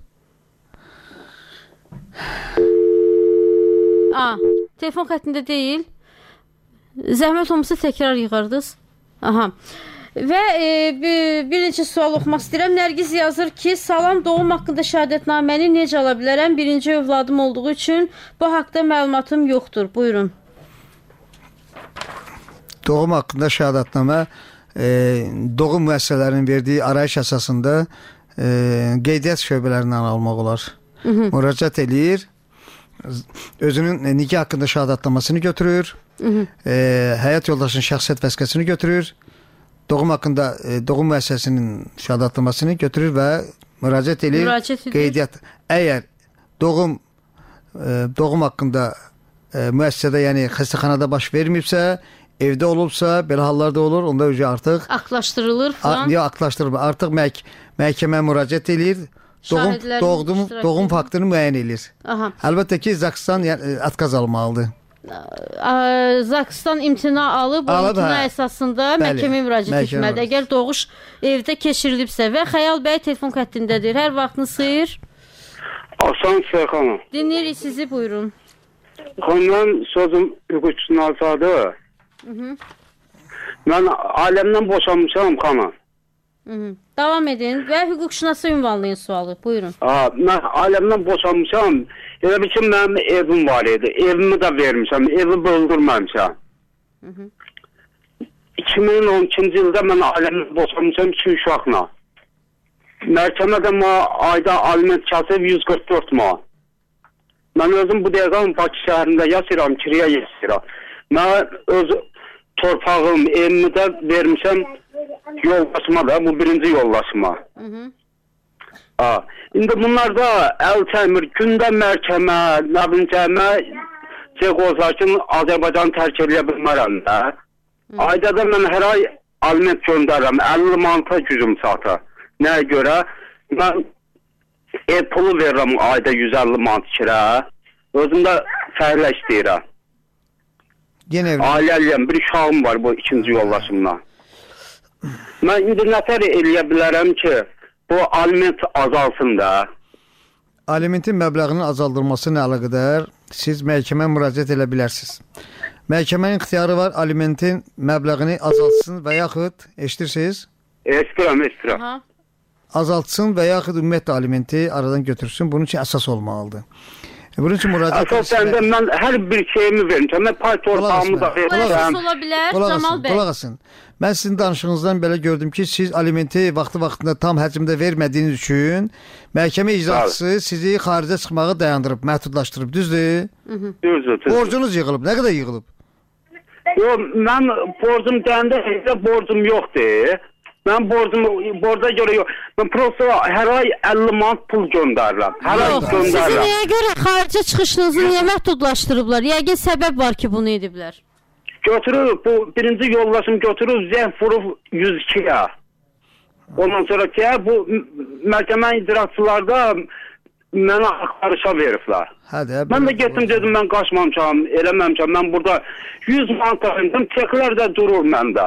A, telefon xəttində deyil. Zəhmət olmasa təkrar yığardınız. Aha. Və e, bir, bir neçə sual oxumaq istəyirəm. Nərgiz yazır ki, salam, doğum haqqında şəhadətnaməni necə ala bilərəm? Birinci övladım olduğu üçün bu haqqda məlumatım yoxdur. Buyurun. Doğum haqqında şəhadətnamə e, doğum müəssisələrinin verdiyi arayış əsasında e, qeydiyyat şöbələrindən almaq olar. Hı -hı. Müraciət eləyir. Özünün e, nikah haqqında şəhadətnamasını götürür. Hı -hı. E, həyat yoldaşının şəxsiyyət vəsiqəsini götürür. Doğum haqqında e, doğum müəssisəsinin şəhadətnamasını götürür və müraciət eləyir. Müraciət edir. Qeydiyyat. Əgər doğum e, doğum haqqında e, müəssisədə, yəni xəstəxanada baş verməyibsə, evdə olubsa, belə hallarda olur. Onda öcə artıq Aklaşdırılır falan. ya aklaşdırılır. Artıq məhk məhkəməyə müraciət eləyir. Doğum Şahidlərin doğum iştirak doğum edir. faktını müəyyən eləyir. Aha. Əlbəttə ki, Zakistan yəni, atkaz almalıdır. Ə, Zakistan imtina alıb, o Alıb, imtina hə. əsasında Bəli, məhkəməyə müraciət məhkəmə etməlidir. Əgər doğuş evdə keçirilibsə və Xəyal bəy telefon xəttindədir. Hər vaxtınız xeyir. Asan Seyxanım. Dinləyirik sizi, buyurun. Xanım sözüm hüquqçunun azadı. Mən ailəmdən boşanmışam xanım. Hı -hı. Davam edin və hüquqşünası ünvanlayın sualı. Buyurun. Ha, mən ailəmdən boşanmışam. Elə bir ki, mənim evim var idi. Evimi də vermişəm. Evi böldürməmişəm. iki min on ikinci ildə mən ailəmdən boşanmışam iki uşaqla. Məhkəmədə mənə ayda aliment kəsib yüz qırx dörd manat. Mən özüm bu dəqiqə Bakı şəhərində yaşayıram, kiriyə yaşayıram. Mən öz torpağım, evimi də vermişəm yoldaşıma da, bu birinci yoldaşıma. Hı -hı. Ha, indi bunlar da əl çəkmir, gündə məhkəmə, nə bilim cəmə şey qoysa ki, Azərbaycanı tərk edə bilmərəm də. Ayda da mən hər ay aliment göndərirəm, əlli manata gücüm çatır. Nəyə görə? Mən ev pulu verirəm ayda yüz əlli manat kirə. Özüm də fəhlə istəyirəm. Yenə evli. Ailəliyəm, bir uşağım var bu ikinci yoldaşımla. Mən indi nətər eləyə bilərəm ki, bu aliment azalsın da. Alimentin məbləğinin azaldılması ilə əlaqədar siz məhkəməyə müraciət edə bilərsiniz. Məhkəmənin ixtiyarı var, alimentin məbləğini azaltsın və yaxud, eşidirsiniz? Eşidirəm, eşidirəm. Aha. Azaltsın və yaxud ümumiyyətlə alimenti aradan götürsün. Bunun üçün əsas olmalıdır. E, bunun üçün müraciət Əsasən də mən hər bir şeyimi vermişəm. Mən pay torpağımı da Bu əsas vermişəm. ola bilər Qulaq Camal asın, bəy. qulaq asın. Mən sizin danışığınızdan belə gördüm ki, siz alimenti vaxtı-vaxtında tam həcmdə vermədiyiniz üçün məhkəmə icraçısı sizi xaricə çıxmağı dayandırıb, məhdudlaşdırıb, düzdür? Düzdür, düzdür. Borcunuz yığılıb. Nə qədər yığılıb? Yo, mən borcum deyəndə heç də borcum yoxdur. Mən borcum borca görə yox. Mən prosta hər ay əlli manat pul göndərirəm. Hər ay Yox, sizi göndərirəm. nəyə görə xaricə çıxışınızı niyə məhdudlaşdırıblar? Yəqin səbəb var ki, bunu ediblər. Götürür, bu birinci yoldaşım götürür, zəng vurub yüz ikiyə. Ondan sonra ki, bu məhkəmə icraçılarda mənə axtarışa veriblər. Hə də. Mən də getdim dedim, mən qaçmamışam, eləməmişəm. Mən burada yüz manat aldım, çeklər də durur məndə.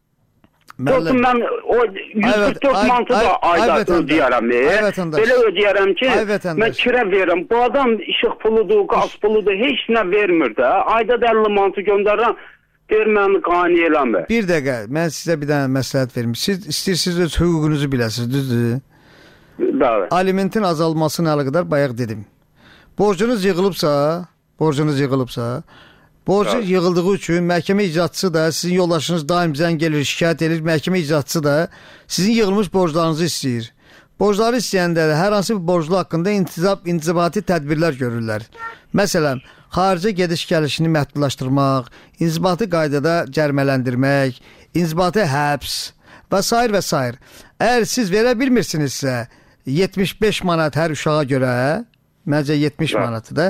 Yoxsa mən o yüz qırx dörd manatı da ayda ödəyərəm. Belə ödəyərəm ki, mən kirə verirəm. Bu adam işıq puludur, qaz puludur, heç nə vermir də. Ayda da əlli manatı göndərirəm, verməni qani eləmir. Bir dəqiqə, mən sizə bir dənə məsləhət verim. Siz istəyirsiniz öz hüququnuzu biləsiniz, düzdür? Bəli. Alimentin azalmasına əlaqədar bayaq dedim. Borcunuz yığılıbsa, borcunuz yığılıbsa, borcu evet. yığıldığı üçün məhkəmə icraçısı da sizin yoldaşınız daim zəng gəlir, şikayət edir. Məhkəmə icraçısı da sizin yığılmış borclarınızı istəyir. Borcları istəyəndə də hər hansı bir borclu haqqında intizab, intizabati tədbirlər görürlər. Məsələn, xaricə gediş-gəlişini məhdudlaşdırmaq, inzibati qaydada cərimələndirmək, inzibati həbs və s. və s. Əgər siz verə bilmirsinizsə, yetmiş beş manat hər uşağa görə, məncə yetmiş manatı da,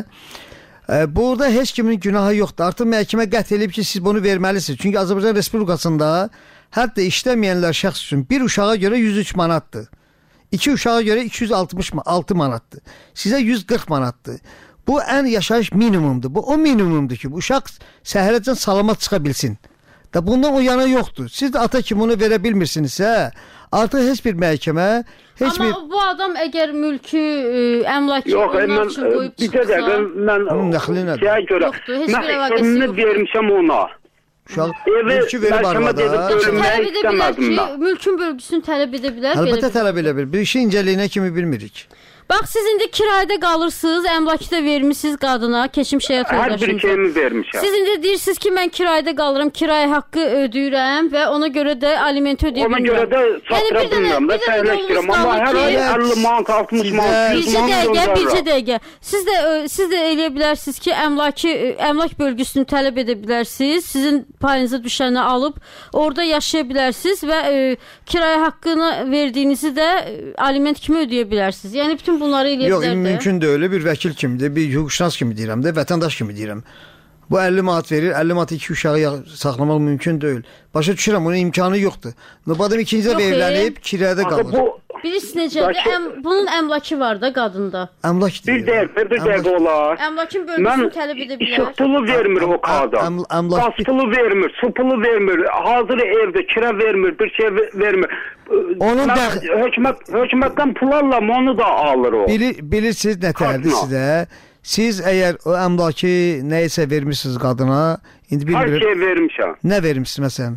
burada heç kimin günahı yoxdur. Artıq məhkəmə qət edib ki, siz bunu verməlisiniz. Çünki Azərbaycan Respublikasında hətta işləməyənlər şəxs üçün bir uşağa görə yüz üç manatdır. İki uşağa görə iki yüz altmış altı manatdır. Sizə yüz qırx manatdır. Bu ən yaşayış minimumdur. Bu o minimumdur ki, bu uşaq səhərəcən salamat çıxa bilsin. Da bundan o yana yoxdur. Siz də ata kimi onu verə bilmirsinizsə, artıq heç bir məhkəmə, heç Amma bir... bu adam əgər mülkü, ə, əmlakı Yox, onlar mən, üçün qoyub bir də çıxsa... mən şeyə görə, yoxdur, heç bir mən əlaqəsi evimi yoxdur. vermişəm ona. Uşaq Evi mülkü verib məhkəmə arvada. dedi, bölünməyi Tələb edə bilər istəmədim ki, mən. mülkün bölgüsünü tələb edə bilər. Əlbəttə tələb elə bilir. Bir işin incəliyinə kimi bilmirik. Bax, siz indi kirayədə qalırsınız, əmlakı da vermişsiniz qadına, keçmiş həyat Hər bir yoldaşınıza. şeyimi vermişəm. Siz indi deyirsiniz ki, mən kirayədə qalıram, kirayə haqqı ödəyirəm və ona görə də alimenti ödəyə Ona bilmirəm. görə də çatıra bilmirəm və səhərləşdirəm. Amma hər ay əlli manat, altmış manat, yüz Bircə manat dəqiqə, bircə göndərirəm. dəqiqə. Siz də siz də eləyə bilərsiniz ki, əmlaki əmlak bölgüsünü tələb edə bilərsiniz. Sizin payınıza düşəni alıb orada yaşaya bilərsiniz və e, kirayə haqqını verdiyinizi də e, aliment kimi ödəyə bilərsiniz. Yəni bütün bunları eləyə Yox, bilərsiniz. mümkün deyil. Bir vəkil kimidir, bir hüquqşünas kimi deyirəm də, vətəndaş kimi deyirəm. Bu əlli manat verir, əlli manat iki uşağı saxlamaq mümkün deyil. Başa düşürəm, bunun imkanı yoxdur. Bu adam ikincə Yox, evlənib, kirədə qalır. Bu Bilirsiniz necədir? Əm, bunun əmlakı var da qadında. Əmlak bir deyir. dəqiqə, bir dəqiqə olar. Əmlakın Mən bölgüsünü tələb edə bilər. işıq pulu vermir o qadın. Əm- əmlak- Qaz pulu vermir, su pulu vermir, hazır evdə kirə vermir, bir şey ver- vermir. Onun Mən da- hökumət hökumətdən pul alıram, onu da alır o. Bilir, bilirsiniz nə tərdir Qadına. sizə? Siz əgər o əmlakı nəyisə vermişsiniz qadına, indi Hər bilmirəm. şey vermişəm. Nə vermişsiniz məsələn?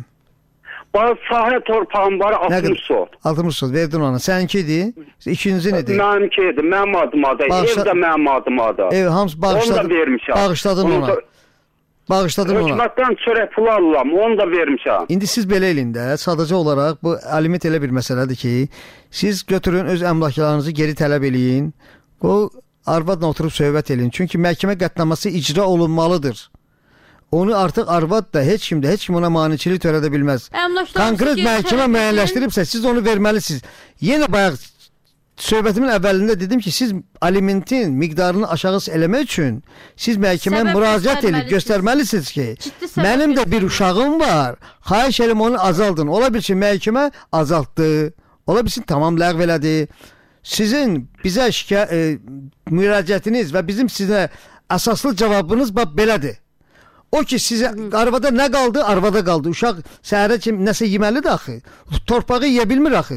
Bazı sahə torpağım var altmış sot. altmış sot verdin ona. Səninkidir? İkinci nədir? Mənimkidir, mənim adıma da, Bağışla- ev də mənim adıma da. Ev hamısı Onu bağışladın. da vermişəm. Bağışladın Onu ona. da- Bağışladın ona. Hökumətdən çörək pul alıram, onu da vermişəm. İndi siz belə eləyin də, sadəcə olaraq bu aliment elə bir məsələdir ki, siz götürün öz əmlaklarınızı geri tələb eləyin. O arvadla oturub söhbət eləyin. Çünki məhkəmə qətnaması icra olunmalıdır. Onu artıq arvad da heç kim də heç kim ona maneçilik törədə bilməz. Əmlaklarınızı Konkret geri məhkəmə tələb edin. müəyyənləşdiribsə siz onu verməlisiniz. Yenə bayaq söhbətimin əvvəlində dedim ki, siz alimentin miqdarını aşağı eləmək üçün siz məhkəməyə Səbəb müraciət edib göstərməlisiniz. göstərməlisiniz ki, Ciddi səbəb mənim də bir uşağım var. Xahiş edirəm onu azaldın. Ola bilsin məhkəmə azaltdı. Ola bilsin tamam ləğv elədi. Sizin bizə şikayət e, müraciətiniz və bizim sizə əsaslı cavabınız bax belədir. O ki sizə arvada nə qaldı? Arvada qaldı. Uşaq səhərə kimi nəsə yeməlidir axı. Torpağı yeyə bilmir axı.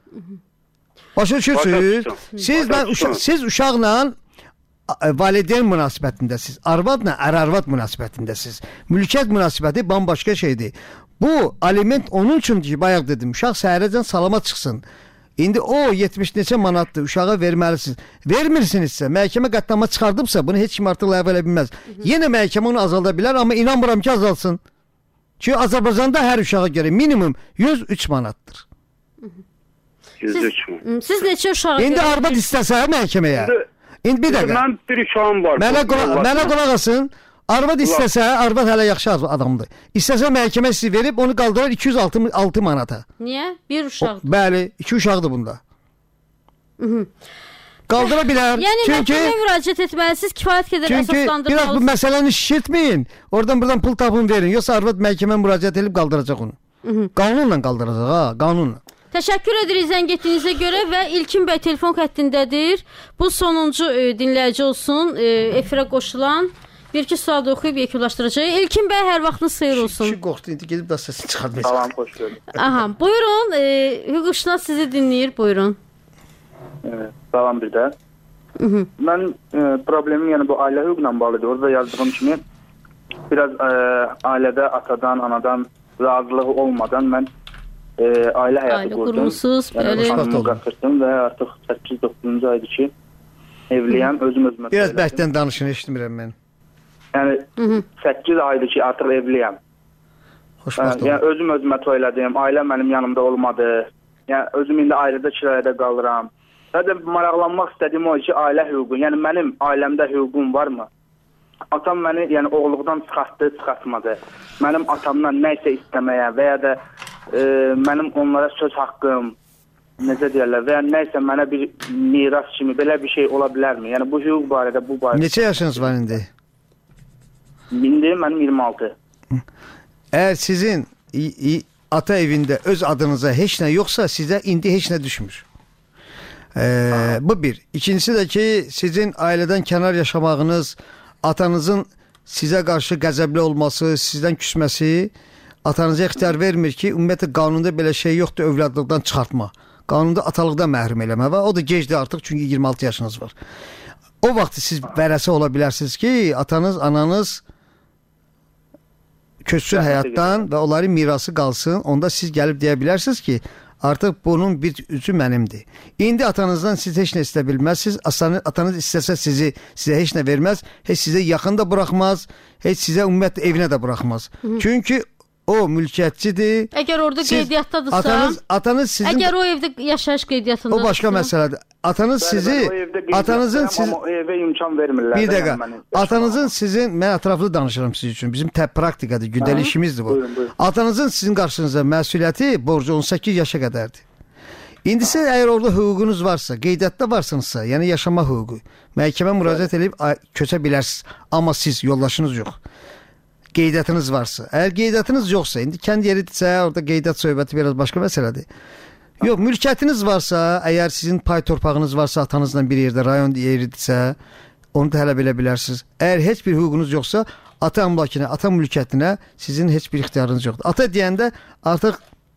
Başa düşürsünüz? Siz mən uşaq siz uşaqla valideyn münasibətindəsiz. Arvadla ər-arvad münasibətindəsiz. Mülkiyyət münasibəti bambaşqa şeydir. Bu aliment onun üçün ki, bayaq dedim, uşaq səhərəcən salamat çıxsın. İndi o yetmiş neçə manatdır, uşağa verməlisiniz. Vermirsinizsə, məhkəmə qətnamə çıxardıbsa, bunu heç kim artıq ləğv edə bilməz. Yenə məhkəmə onu azalda bilər, amma inanmıram ki, azalsın. Çünki Azərbaycanda hər uşağa görə minimum yüz üç manatdır. yüz üç mi? Siz neçə uşağa görə? İndi arvad istəsə məhkəməyə. İndi bir dəqiqə. Mən bir uşağım var. Mənə qulaq, mənə qulaq asın. Arvad istəsə, arvad hələ yaxşı adamdır. İstəsə məhkəmə sizi verib onu qaldırar iki yüz altı manata. Niyə? Bir uşaqdır. Bəli, iki uşaqdır bunda. Qaldıra bilər. Yəni çünki məhkəməyə müraciət etməlisiniz, kifayət qədər çünki biraz bu əsaslandırmalısınız. məsələni şişirtməyin. Oradan buradan pul tapın verin. Yoxsa arvad məhkəməyə müraciət edib qaldıracaq onu. Qanunla qaldıracaq ha, qanunla. Təşəkkür edirik zəng etdiyinizə görə və İlkin bəy telefon xəttindədir. Bu sonuncu e, dinləyici olsun, e, efirə qoşulan. Bir-iki sual da oxuyub yekunlaşdıracaq. İlkin bəy, hər vaxtınız xeyir olsun. Kişi qorxdu, indi gedib də səsi çıxartmayacaq. Salam, xoş gördük. Aha, buyurun, e, hüquqşünas sizi dinləyir, buyurun. Evet, salam bir də. Mən e, problemim yəni bu ailə hüquqla bağlıdır. Orada yazdığım kimi biraz e, ailədə atadan, anadan razılığı olmadan mən e, ailə həyatı Ailə qurdum. qurmusunuz, Yəni bəli. xanımı qatırdım və artıq səkkiz doqquzuncu aydır ki, evliyəm, özüm özümə. Biraz söylədim. bəhətdən danışın, eşitmirəm mən. Yəni səkkiz aydır ki, artıq evliyəm. Xoşbəxt olun. Yəni özüm özümə toyladım, ailəm mənim yanımda olmadı. Yəni özüm indi ailədə kirayədə qalıram. Sadəcə maraqlanmaq istədiyim o ki, ailə hüququ. Yəni mənim ailəmdə hüququm varmı? Atam məni yəni oğluqdan çıxartdı, çıxartmadı. Mənim atamdan nə isə istəməyə və ya da e, mənim onlara söz haqqım, necə deyirlər, və ya nə isə mənə bir miras kimi belə bir şey ola bilərmi? Yəni bu hüquq barədə, bu barədə. Neçə yaşınız var indi? İndi mənim iyirmi altı. Əgər sizin i, i, ata evində öz adınıza heç nə yoxsa, sizə indi heç nə düşmür. Ee, bu bir. İkincisi də ki, sizin ailədən kənar yaşamağınız, atanızın sizə qarşı qəzəbli olması, sizdən küsməsi atanıza ixtiyar vermir ki, ümumiyyətlə qanunda belə şey yoxdur, övladlıqdan çıxartma. Qanunda atalıqdan məhrum eləmə və o da gecdir artıq, çünki iyirmi altı yaşınız var. O vaxt siz vərəsə ola bilərsiniz ki, atanız, ananız köçsün həyatdan və onların mirası qalsın. Onda siz gəlib deyə bilərsiniz ki, artıq bunun bir üzü mənimdir. İndi atanızdan siz heç nə istə bilməzsiniz. Atanız istəsə sizi, sizə heç nə verməz. Heç sizə yaxın da buraxmaz. Heç sizə ümumiyyətlə evinə də buraxmaz. Hı -hı. Çünki o mülkiyyətçidir. Əgər orada Siz, qeydiyyatdadırsa, atanız, atanız sizin, əgər o evdə yaşayış qeydiyyatındadırsa, o başqa məsələdir. Atanız sizi, atanızın siz, evə imkan vermirlər. bir dəqiqə, atanızın sizin, mən ətraflı danışıram sizin üçün, bizim tə praktikadır, gündəlik işimizdir bu. Buyurun, buyurun. Atanızın sizin qarşınızda məsuliyyəti, borcu on səkkiz yaşa qədərdir. İndi siz əgər orada hüququnuz varsa, qeydiyyatda varsınızsa, yəni yaşama hüququ, məhkəmə müraciət edib köçə bilərsiniz, amma siz, yoldaşınız yox. Qeydiyyatınız varsa. Əgər qeydiyyatınız yoxsa, indi kənd yeridirsə, orada qeydiyyat söhbəti biraz başqa məsələdir. Yox, mülkiyyətiniz varsa, əgər sizin pay torpağınız varsa, atanızla bir yerdə, rayon yeridirsə, onu da hələ bilə bilərsiniz. Əgər heç bir hüququnuz yoxsa, ata əmlakına, ata mülkiyyətinə sizin heç bir ixtiyarınız yoxdur. Ata deyəndə artıq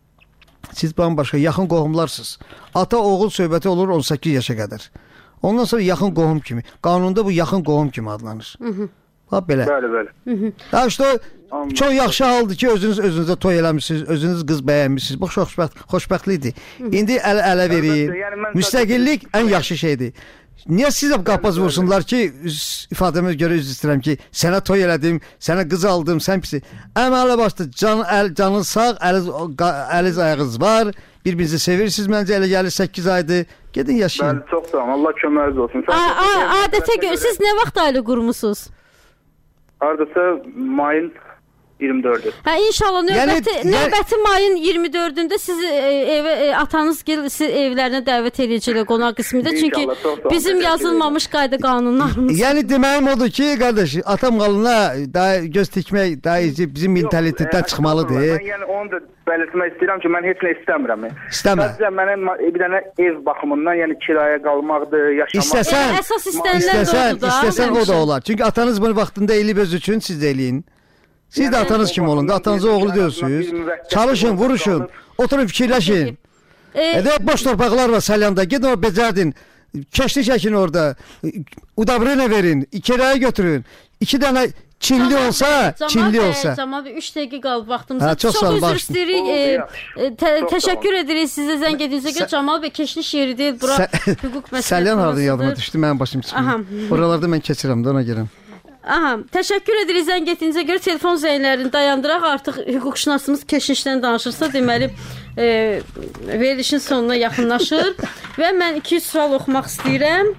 siz bambaşqa yaxın qohumlarsınız. Ata oğul söhbəti olur on səkkiz yaşa qədər. Ondan sonra yaxın qohum kimi. Qanunda bu yaxın qohum kimi adlanır. Hı -hı. Bax belə. Bəli, bəli. Daha işte çox yaxşı haldır ki, özünüz özünüzə toy eləmişsiniz, özünüz qız bəyənmişsiniz. Bu xoşbəxt, xoşbəxtlikdir. İndi əl ələ verin. Müstəqillik ən yaxşı şeydir. Niyə sizə qapaz vursunlar ki, ifadəmə görə üzr istəyirəm ki, sənə toy elədim, sənə qız aldım, sən pisi. Əmələ başda can, əl, canın sağ, əliz, əliz ayağınız var, bir-birinizi sevirsiniz, məncə elə gəlir səkkiz aydır. Gedin yaşayın. Bəli, çox sağ olun. Allah köməyiniz olsun. Adətə görə siz nə vaxt ailə qurmusunuz? Hardasa mayın iyirmi dördü. Hə, inşallah növbəti, Yəni- növbəti mayın iyirmi dördündə sizi e, evə e, atanız gəl sizi evlərinə dəvət edəcəklər qonaq qismində. Çünki İnşallah, çox sağ olun. bizim Təşəkkür yazılmamış qayda qanunlarımız. Yəni deməyim odur ki, qardaş, atam qalına daha göz tikmək daha bizim mentalitetdən çıxmalıdır. Mən yəni onu da belirtmək istəyirəm ki, mən heç nə istəmirəm. İstəmə. Sadəcə mənə bir dənə ev baxımından, yəni kiraya qalmaqdır, yaşamaq. İstəsən, Yəni, əsas istənilən də istəsən, odur da, istəsən o da həmişə. olar. Çünki atanız bunu vaxtında eləyib öz üçün, siz də eləyin. Siz də atanız kimi olun da, atanıza oğlu diyorsunuz. Çalışın, vuruşun, oturun fikirləşin. E, Edək boş torpaqlar var Salyanda, gidin o becərdin. Keşli çəkin orada. Udabrına verin, kiraya götürün. İki dənə Çinli olsa, Camal Çinli bəy, olsa. Camal bəy üç dəqiqə qalıb vaxtımızda. Hə, çox çox sağ olun, üzr bağışlayın. istəyirik. Oldu, E, yaxşı. e, te- Çox sağ təşəkkür olun. edirik sizə zəng etdiyinizə görə. Camal bəy keçmiş yeri deyil. Bura Sə- hüquq məsələsi. Səlyan harda yadıma düşdü, mənim başım Aha. çıxmır. Oralarda mən keçirəm də ona görə. Aha, təşəkkür edirik zəng etdiyinizə görə. Telefon zənglərini dayandıraq. Artıq hüquqşünasımız keşişdən danışırsa, deməli e, verilişin sonuna yaxınlaşır və mən iki üç sual oxumaq istəyirəm.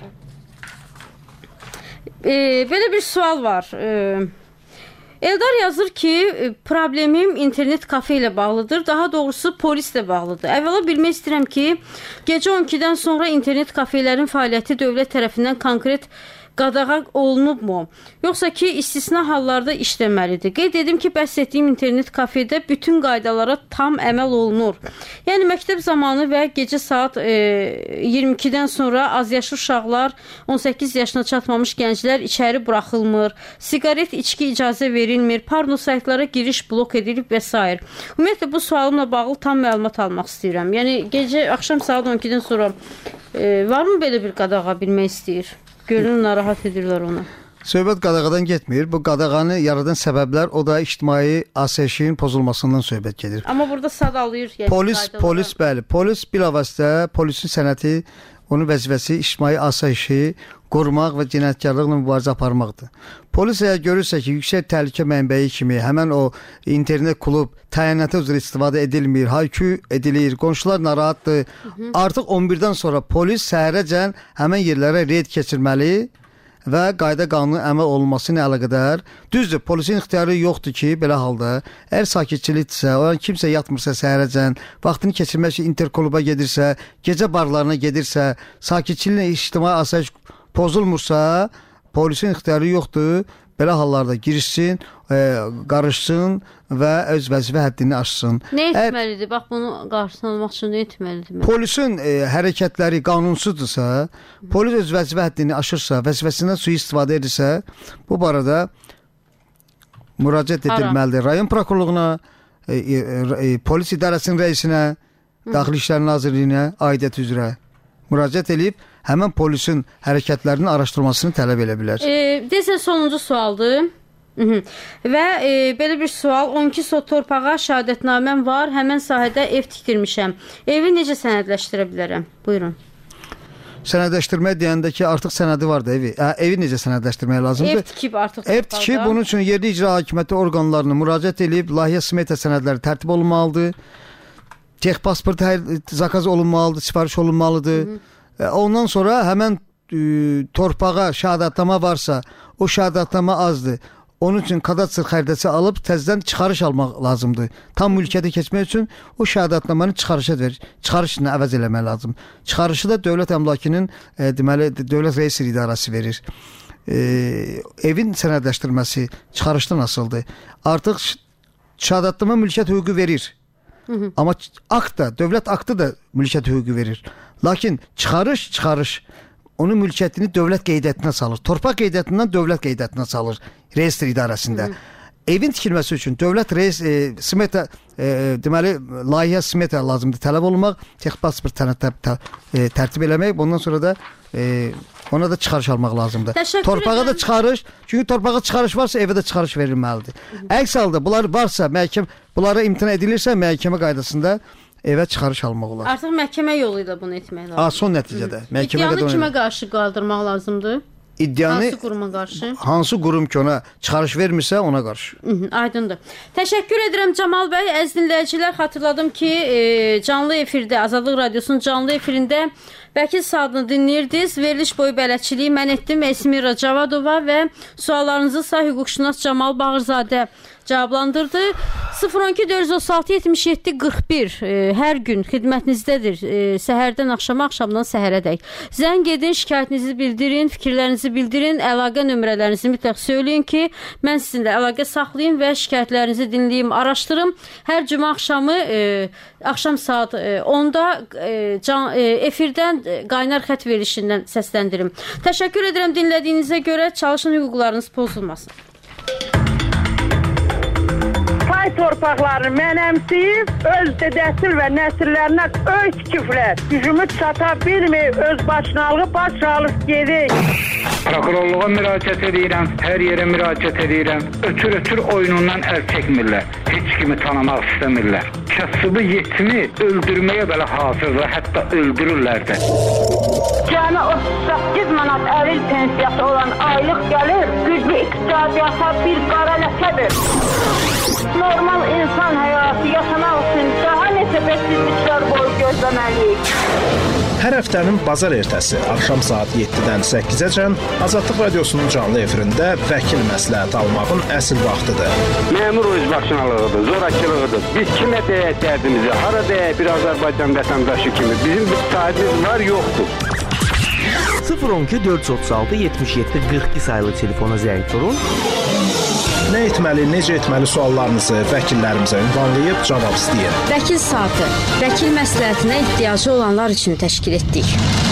E, belə bir sual var. E, Eldar yazır ki, problemim internet kafe ilə bağlıdır. Daha doğrusu polislə bağlıdır. Əvvəla bilmək istəyirəm ki, gecə on ikidən sonra internet kafelerin fəaliyyəti dövlət tərəfindən konkret qadağa olunubmu? Yoxsa ki, istisna hallarda işləməlidir? Qeyd edim ki, bəhs etdiyim internet kafedə bütün qaydalara tam əməl olunur. Yəni, məktəb zamanı və gecə saat e, iyirmi ikidən sonra azyaşlı uşaqlar, on səkkiz yaşına çatmamış gənclər içəri buraxılmır, siqaret içki icazə verilmir, porno saytlara giriş blok edilib və s. Ümumiyyətlə, bu sualımla bağlı tam məlumat almaq istəyirəm. Yəni, gecə, axşam saat on ikidən sonra e, varmı belə bir qadağa bilmək istəyir? Görünür, narahat edirlər onu. Söhbət qadağadan getmir. Bu qadağanı yaradan səbəblər o da ictimai asayişin pozulmasından söhbət gedir. Amma burada sadalayır. Yəni, Polis, qaydalara. polis bəli. Polis bilavasitə polisin sənəti, onun vəzifəsi ictimai asayişi qorumaq və cinayətkarlıqla mübarizə aparmaqdır. Polis əgər görürsə ki, yüksək təhlükə mənbəyi kimi həmən o internet klub təyinatı üzrə istifadə edilmir, haykü edilir, qonşular narahatdır. Hı -hı. Artıq on birdən sonra polis səhərəcən həmən yerlərə reyd keçirməli və qayda qanunun əməl olunması ilə əlaqədar. Düzdür, polisin ixtiyarı yoxdur ki, belə halda əgər sakitçilikdirsə, o an kimsə yatmırsa səhərəcən, vaxtını keçirmək üçün interkluba gedirsə, gecə barlarına gedirsə, sakitçiliklə ictimai asayiş pozulmursa, polisin ixtiyarı yoxdur. Belə hallarda girişsin, e, qarışsın və öz vəzifə həddini aşsın. Nə etməlidir? Bax, bunu qarşısını almaq üçün nə etməlidir? Polisin e, hərəkətləri qanunsuzdursa, polis öz vəzifə həddini aşırsa, vəzifəsindən sui-istifadə edirsə, bu barədə müraciət edilməlidir. Rayon prokurorluğuna, e, e, e, polis idarəsinin rəisinə, Daxili İşlər Nazirliyinə aidiyyət üzrə müraciət edib həmən polisin hərəkətlərinin araşdırılmasını tələb edə bilər. E, Desən sonuncu sualdır. Hı -hı. Və e, belə bir sual, on iki sot torpağa şəhadətnaməm var, həmən sahədə ev tikdirmişəm. Evi necə sənədləşdirə bilərəm? Buyurun. Sənədləşdirmək deyəndə ki, artıq sənədi var da evi. Ə, evi necə sənədləşdirmək lazımdır? Ev tikib artıq. Ev tikib, bunun üçün yerli icra hakimiyyəti orqanlarına müraciət edib, layihə smeta sənədləri tərtib olunmalıdır. Texpasport zakaz olunmalıdır, sifariş olunmalıdır. Hı -hı. Ondan sonra həmən e, torpağa şəhadətnamə varsa, o şəhadətnamə azdır. Onun üçün kadastr xəritəsi alıb təzədən çıxarış almaq lazımdır. Tam mülkiyyətə keçmək üçün o şəhadətnamanı çıxarışa verir. Çıxarışla əvəz eləmək lazım. Çıxarışı da dövlət əmlakının e, deməli dövlət rəislik idarəsi verir. E, evin sənədləşdirməsi çıxarışdan asılıdır. Artıq şəhadətnamə mülkiyyət hüququ verir. Hı -hı. Amma akt da, dövlət aktı da mülkiyyət hüququ verir. Lakin çıxarış, çıxarış onun mülkiyyətini dövlət qeydiyyətinə salır. Torpaq qeydiyyətindən dövlət qeydiyyətinə salır reyestr idarəsində. Hı -hı. Evin tikilməsi üçün dövlət reis e, smeta e, deməli layihə smeta lazımdır. Tələb olunmaq, texpasport tə, e, tərtib eləmək, bundan sonra da e, ona da çıxarış almaq lazımdır. Təşəkkür Torpağa edirəm. da çıxarış, çünki torpağa çıxarış varsa evə də çıxarış verilməlidir. Əks halda bunlar varsa, məhkəmə bunlara imtina edilirsə, məhkəmə qaydasında evə çıxarış almaq olar. Artıq məhkəmə yolu ilə bunu etmək lazımdır. A, son nəticədə. İddianı kimə qarşı qaldırmaq lazımdır? İddianı hansı quruma qarşı? Hansı qurum ki ona çıxarış vermirsə ona qarşı. Hı -hı, aydındır. Təşəkkür edirəm Camal bəy. Əziz dinləyicilər, xatırladım ki, e, canlı efirdə, Azadlıq Radiosunun canlı efirində Vəkil Sadını dinləyirdiniz. Veriliş boyu bələdçiliyi mən etdim, Esmira Cavadova və suallarınızı ise hüquqşünas Camal Bağırzadə cavablandırdı. sıfır on iki dörd yüz otuz altı yetmiş yeddi qırx bir e, hər gün xidmətinizdədir. E, səhərdən axşama, axşamdan səhərədək. Zəng edin, şikayətinizi bildirin, fikirlərinizi bildirin, əlaqə nömrələrinizi mütləq söyləyin ki, mən sizinlə əlaqə saxlayayım və şikayətlərinizi dinləyim, araşdırım. Hər cümə axşamı e, axşam saat e, onda e, can, e, efirdən e, qaynar xət verilişindən səsləndirim. Təşəkkür edirəm dinlədiyinizə görə. Çalışın hüquqlarınız pozulmasın. Azərbaycan torpaqlarını mənəmsəyib, öz dədəsil və nəsillərinə öz küflər. Gücümüz çata bilmir, öz başınalığı baş alıb gedir. Prokurorluğa müraciət edirəm, hər yerə müraciət edirəm. Ötür-ötür oyunundan əl çəkmirlər. Heç kimi tanımaq istəmirlər. Kasıbı yetimi öldürməyə belə hazırdır, hətta öldürürlər də. Cəmi otuz səkkiz manat əril pensiyası olan aylıq gəlir, güclü iqtisadiyyata bir qara ləkədir. Normal insan həyatı yaşamaq üçün daha neçə bəksizliklər boyu gözləməliyik. Hər həftənin bazar ertəsi axşam saat yeddidən səkkizəcən Azadlıq Radiosunun canlı efirində vəkil məsləhət almağın əsl vaxtıdır. Məmur özbaşınalığıdır, zorakılığıdır. Biz kimə deyək dərdimizi, hara deyək bir Azərbaycan vətəndaşı kimi. Bizim bir sahibimiz var, yoxdur. sıfır on iki dörd yüz otuz altı yetmiş yeddi qırx iki sayılı telefona zəng vurun. Nə etməli, necə etməli suallarınızı vəkillərimizə ünvanlayıb cavab istəyin. Vəkil saatı, vəkil məsləhətinə ehtiyacı olanlar üçün təşkil etdik.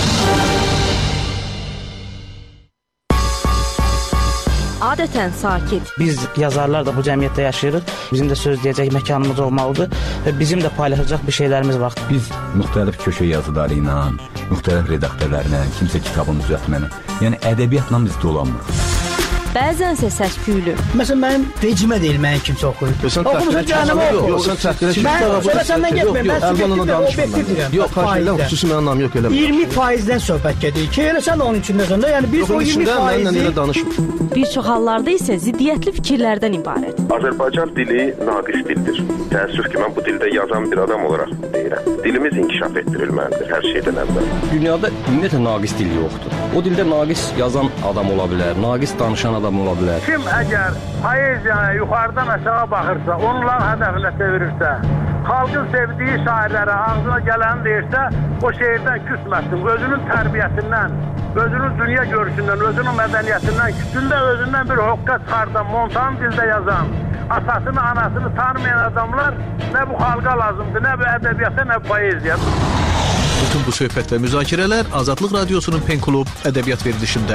Adətən sakit. Biz yazarlar da bu cəmiyyətdə yaşayırıq. Bizim də söz deyəcək məkanımız olmalıdır və bizim də paylaşacaq bir şeylərimiz var. Biz müxtəlif köşə yazıları ilə, müxtəlif redaktörlərlə, kimsə kitabın düzəltməni, yəni ədəbiyyatla biz dolanmırıq. Bəzənsə səs-küylü. Məsələn, mənim vecimə deyil, mənim kimsə oxuyur. Oxumusun cəhənnəmə oxuyur. Yox, sən təhqilə çıxır. Mən sonra səndən getməyim, mən subjektiv, objektiv deyirəm. Yox, faizdən, xüsusi mənim anlam yox elə. iyirmi faizdən söhbət gedir ki, elə sən onun içindəsən də, yəni biz o iyirmi faizi... Bir çox hallarda isə ziddiyyətli fikirlərdən ibarət. Azərbaycan dili naqis dildir. Təəssüf ki, mən bu dildə yazan bir adam olaraq deyirəm. Dilimiz inkişaf etdirilməlidir hər şeydən əvvəl. Dünyada ümumiyyətlə naqis dil yoxdur. O dildə naqis yazan adam ola bilər, naqis danışan adam ola bilər. Kim əgər poeziyaya yuxarıdan aşağı baxırsa, onların hədəfinə çevirirsə, xalqın sevdiyi şairlərə ağzına gələni deyirsə, o şeirdən küsməsin, özünün tərbiyəsindən, özünün dünya görüşündən, özünün mədəniyyətindən, küsündə özündən bir hoqqa çıxardan, montan dildə yazan, atasını, anasını tanımayan adamlar nə bu xalqa lazımdır, nə bu ədəbiyyata, nə bu poeziya. Bütün bu söhbət və müzakirələr Azadlıq Radiosunun Pen Klub ədəbiyyat verilişində.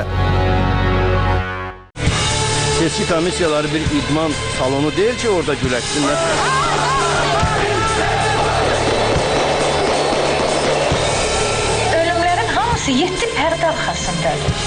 Seçki komissiyaları bir idman salonu deyil ki, orada güləşsinlər. Ölümlərin hamısı yeddi pərdə arxasındadır.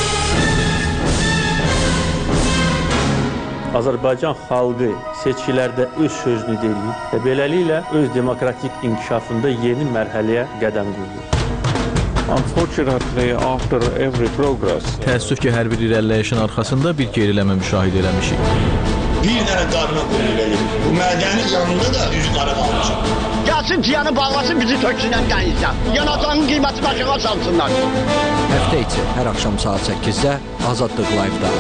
Azərbaycan xalqı seçkilərdə öz sözünü deyir və beləliklə öz demokratik inkişafında yeni mərhələyə qədəm qoyur. Unfortunately, after every progress, təəssüf ki, hər bir irəliləyişin arxasında bir geriləmə müşahidə eləmişik. Bir dənə qadına qulluq edir. Bu mədənin yanında da üzü qara qalmışıq. Gəlsin ciyanı bağlasın, bizi töksünən dənizdən. Yanacağın qiyməti aşağı salsınlar. Həftə içi hər axşam saat səkkizdə Azadlıq Live-da.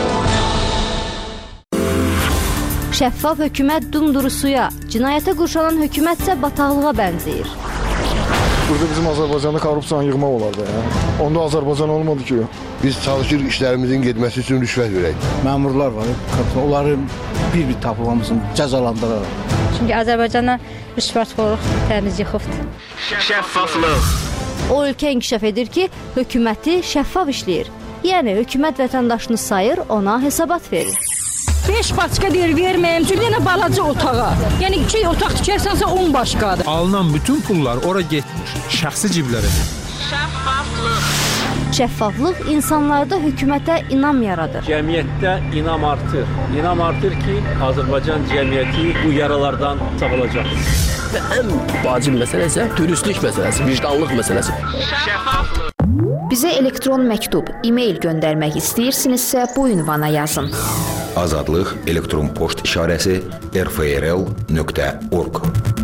Şəffaf hökumət dumdurusuya, cinayətə qurşanan hökumət isə bataqlığa bənzəyir. Burada bizim Azərbaycanda korrupsiyanı yığmaq olardı. Ya. Onda Azərbaycan olmadı ki. Biz çalışırıq işlərimizin getməsi üçün rüşvət verək. Məmurlar var, onları bir-bir tapılmamızın cəzalandıraraq. Çünki Azərbaycana rüşvətxorluq təmiz yıxıbdır. Şəffaflıq. O ölkə inkişaf edir ki, hökuməti şəffaf işləyir. Yəni, hökumət vətəndaşını sayır, ona hesabat verir. beş başqa deyir verməyim, çünki yenə balaca otağa. Yəni iki otaq tikərsənsə on başqadır. Alınan bütün pullar ora getmir, şəxsi ciblərə. Şəffaflıq. Şəffaflıq insanlarda hökumətə inam yaradır. Cəmiyyətdə inam artır. İnam artır ki, Azərbaycan cəmiyyəti bu yaralardan sağolacaq. Və ən vacib məsələ isə dürüstlük məsələsi, vicdanlıq məsələsi. Şəffaflıq. Bizə elektron məktub, e-mail göndərmək istəyirsinizsə bu ünvana yazın. Azadlıq elektron poçt işarəsi r f r l nöqtə org.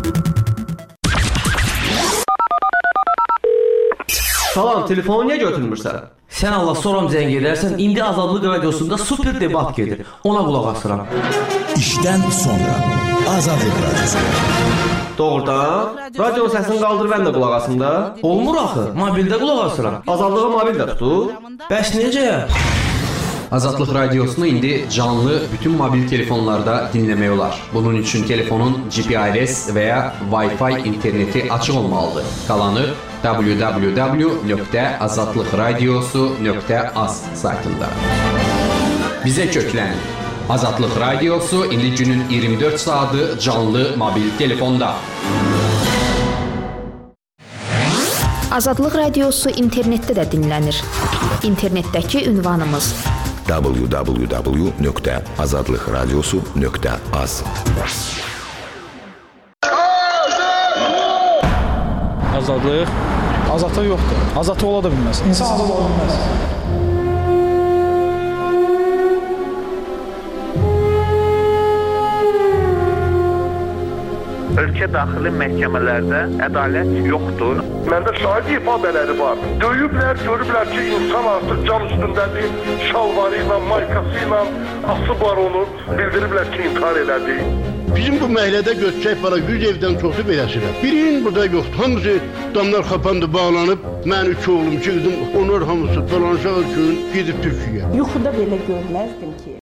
Salam, telefonu niyə götürmürsən? Sən Allah soram zəng edərsən, indi Azadlıq Radiosunda super debat gedir. Ona qulaq asıram. İşdən sonra Azadlıq Radiosu. Doğrudan? Radionun səsini qaldır, mən də qulaq asım da. Olmur axı, mobildə qulaq asıram. Azadlığı mobildə tutur. Bəs necə? Azadlıq Radiosunu indi canlı bütün mobil telefonlarda dinləmək olar. Bunun üçün telefonun G P R S və ya Wi-Fi interneti açıq olmalıdır. Qalanı w w w nöqtə azadlıqradiosu nöqtə az saytında. Bizə köklənin. Azadlıq Radiosu indi günün iyirmi dörd saatı canlı mobil telefonda. Azadlıq Radiosu internetdə də dinlənir. İnternetdəki ünvanımız w w w nöqtə azadlıqradiosu nöqtə az. Azadlıq. Azadlıq yoxdur. Azadlıq ola da bilməz. İnsan azad ola bilməz. Ölkə daxili məhkəmələrdə ədalət yoxdur. Məndə şahid ifadələri var. Döyüblər, görüblər ki, insan artıq cam üstündədir, şalvarı ilə, maykası ilə asıb var onu, bildiriblər ki, intihar elədi. Bizim bu məhəllədə götürək var, yüz evdən çoxu beləsidir. Birinin burada yoxdur. Hamısı damlar xapandı, bağlanıb. Mən üç oğlum, iki qızım, onlar hamısı dolanışaq üçün gedib Türkiyəyə. Yuxuda belə görməzdim ki.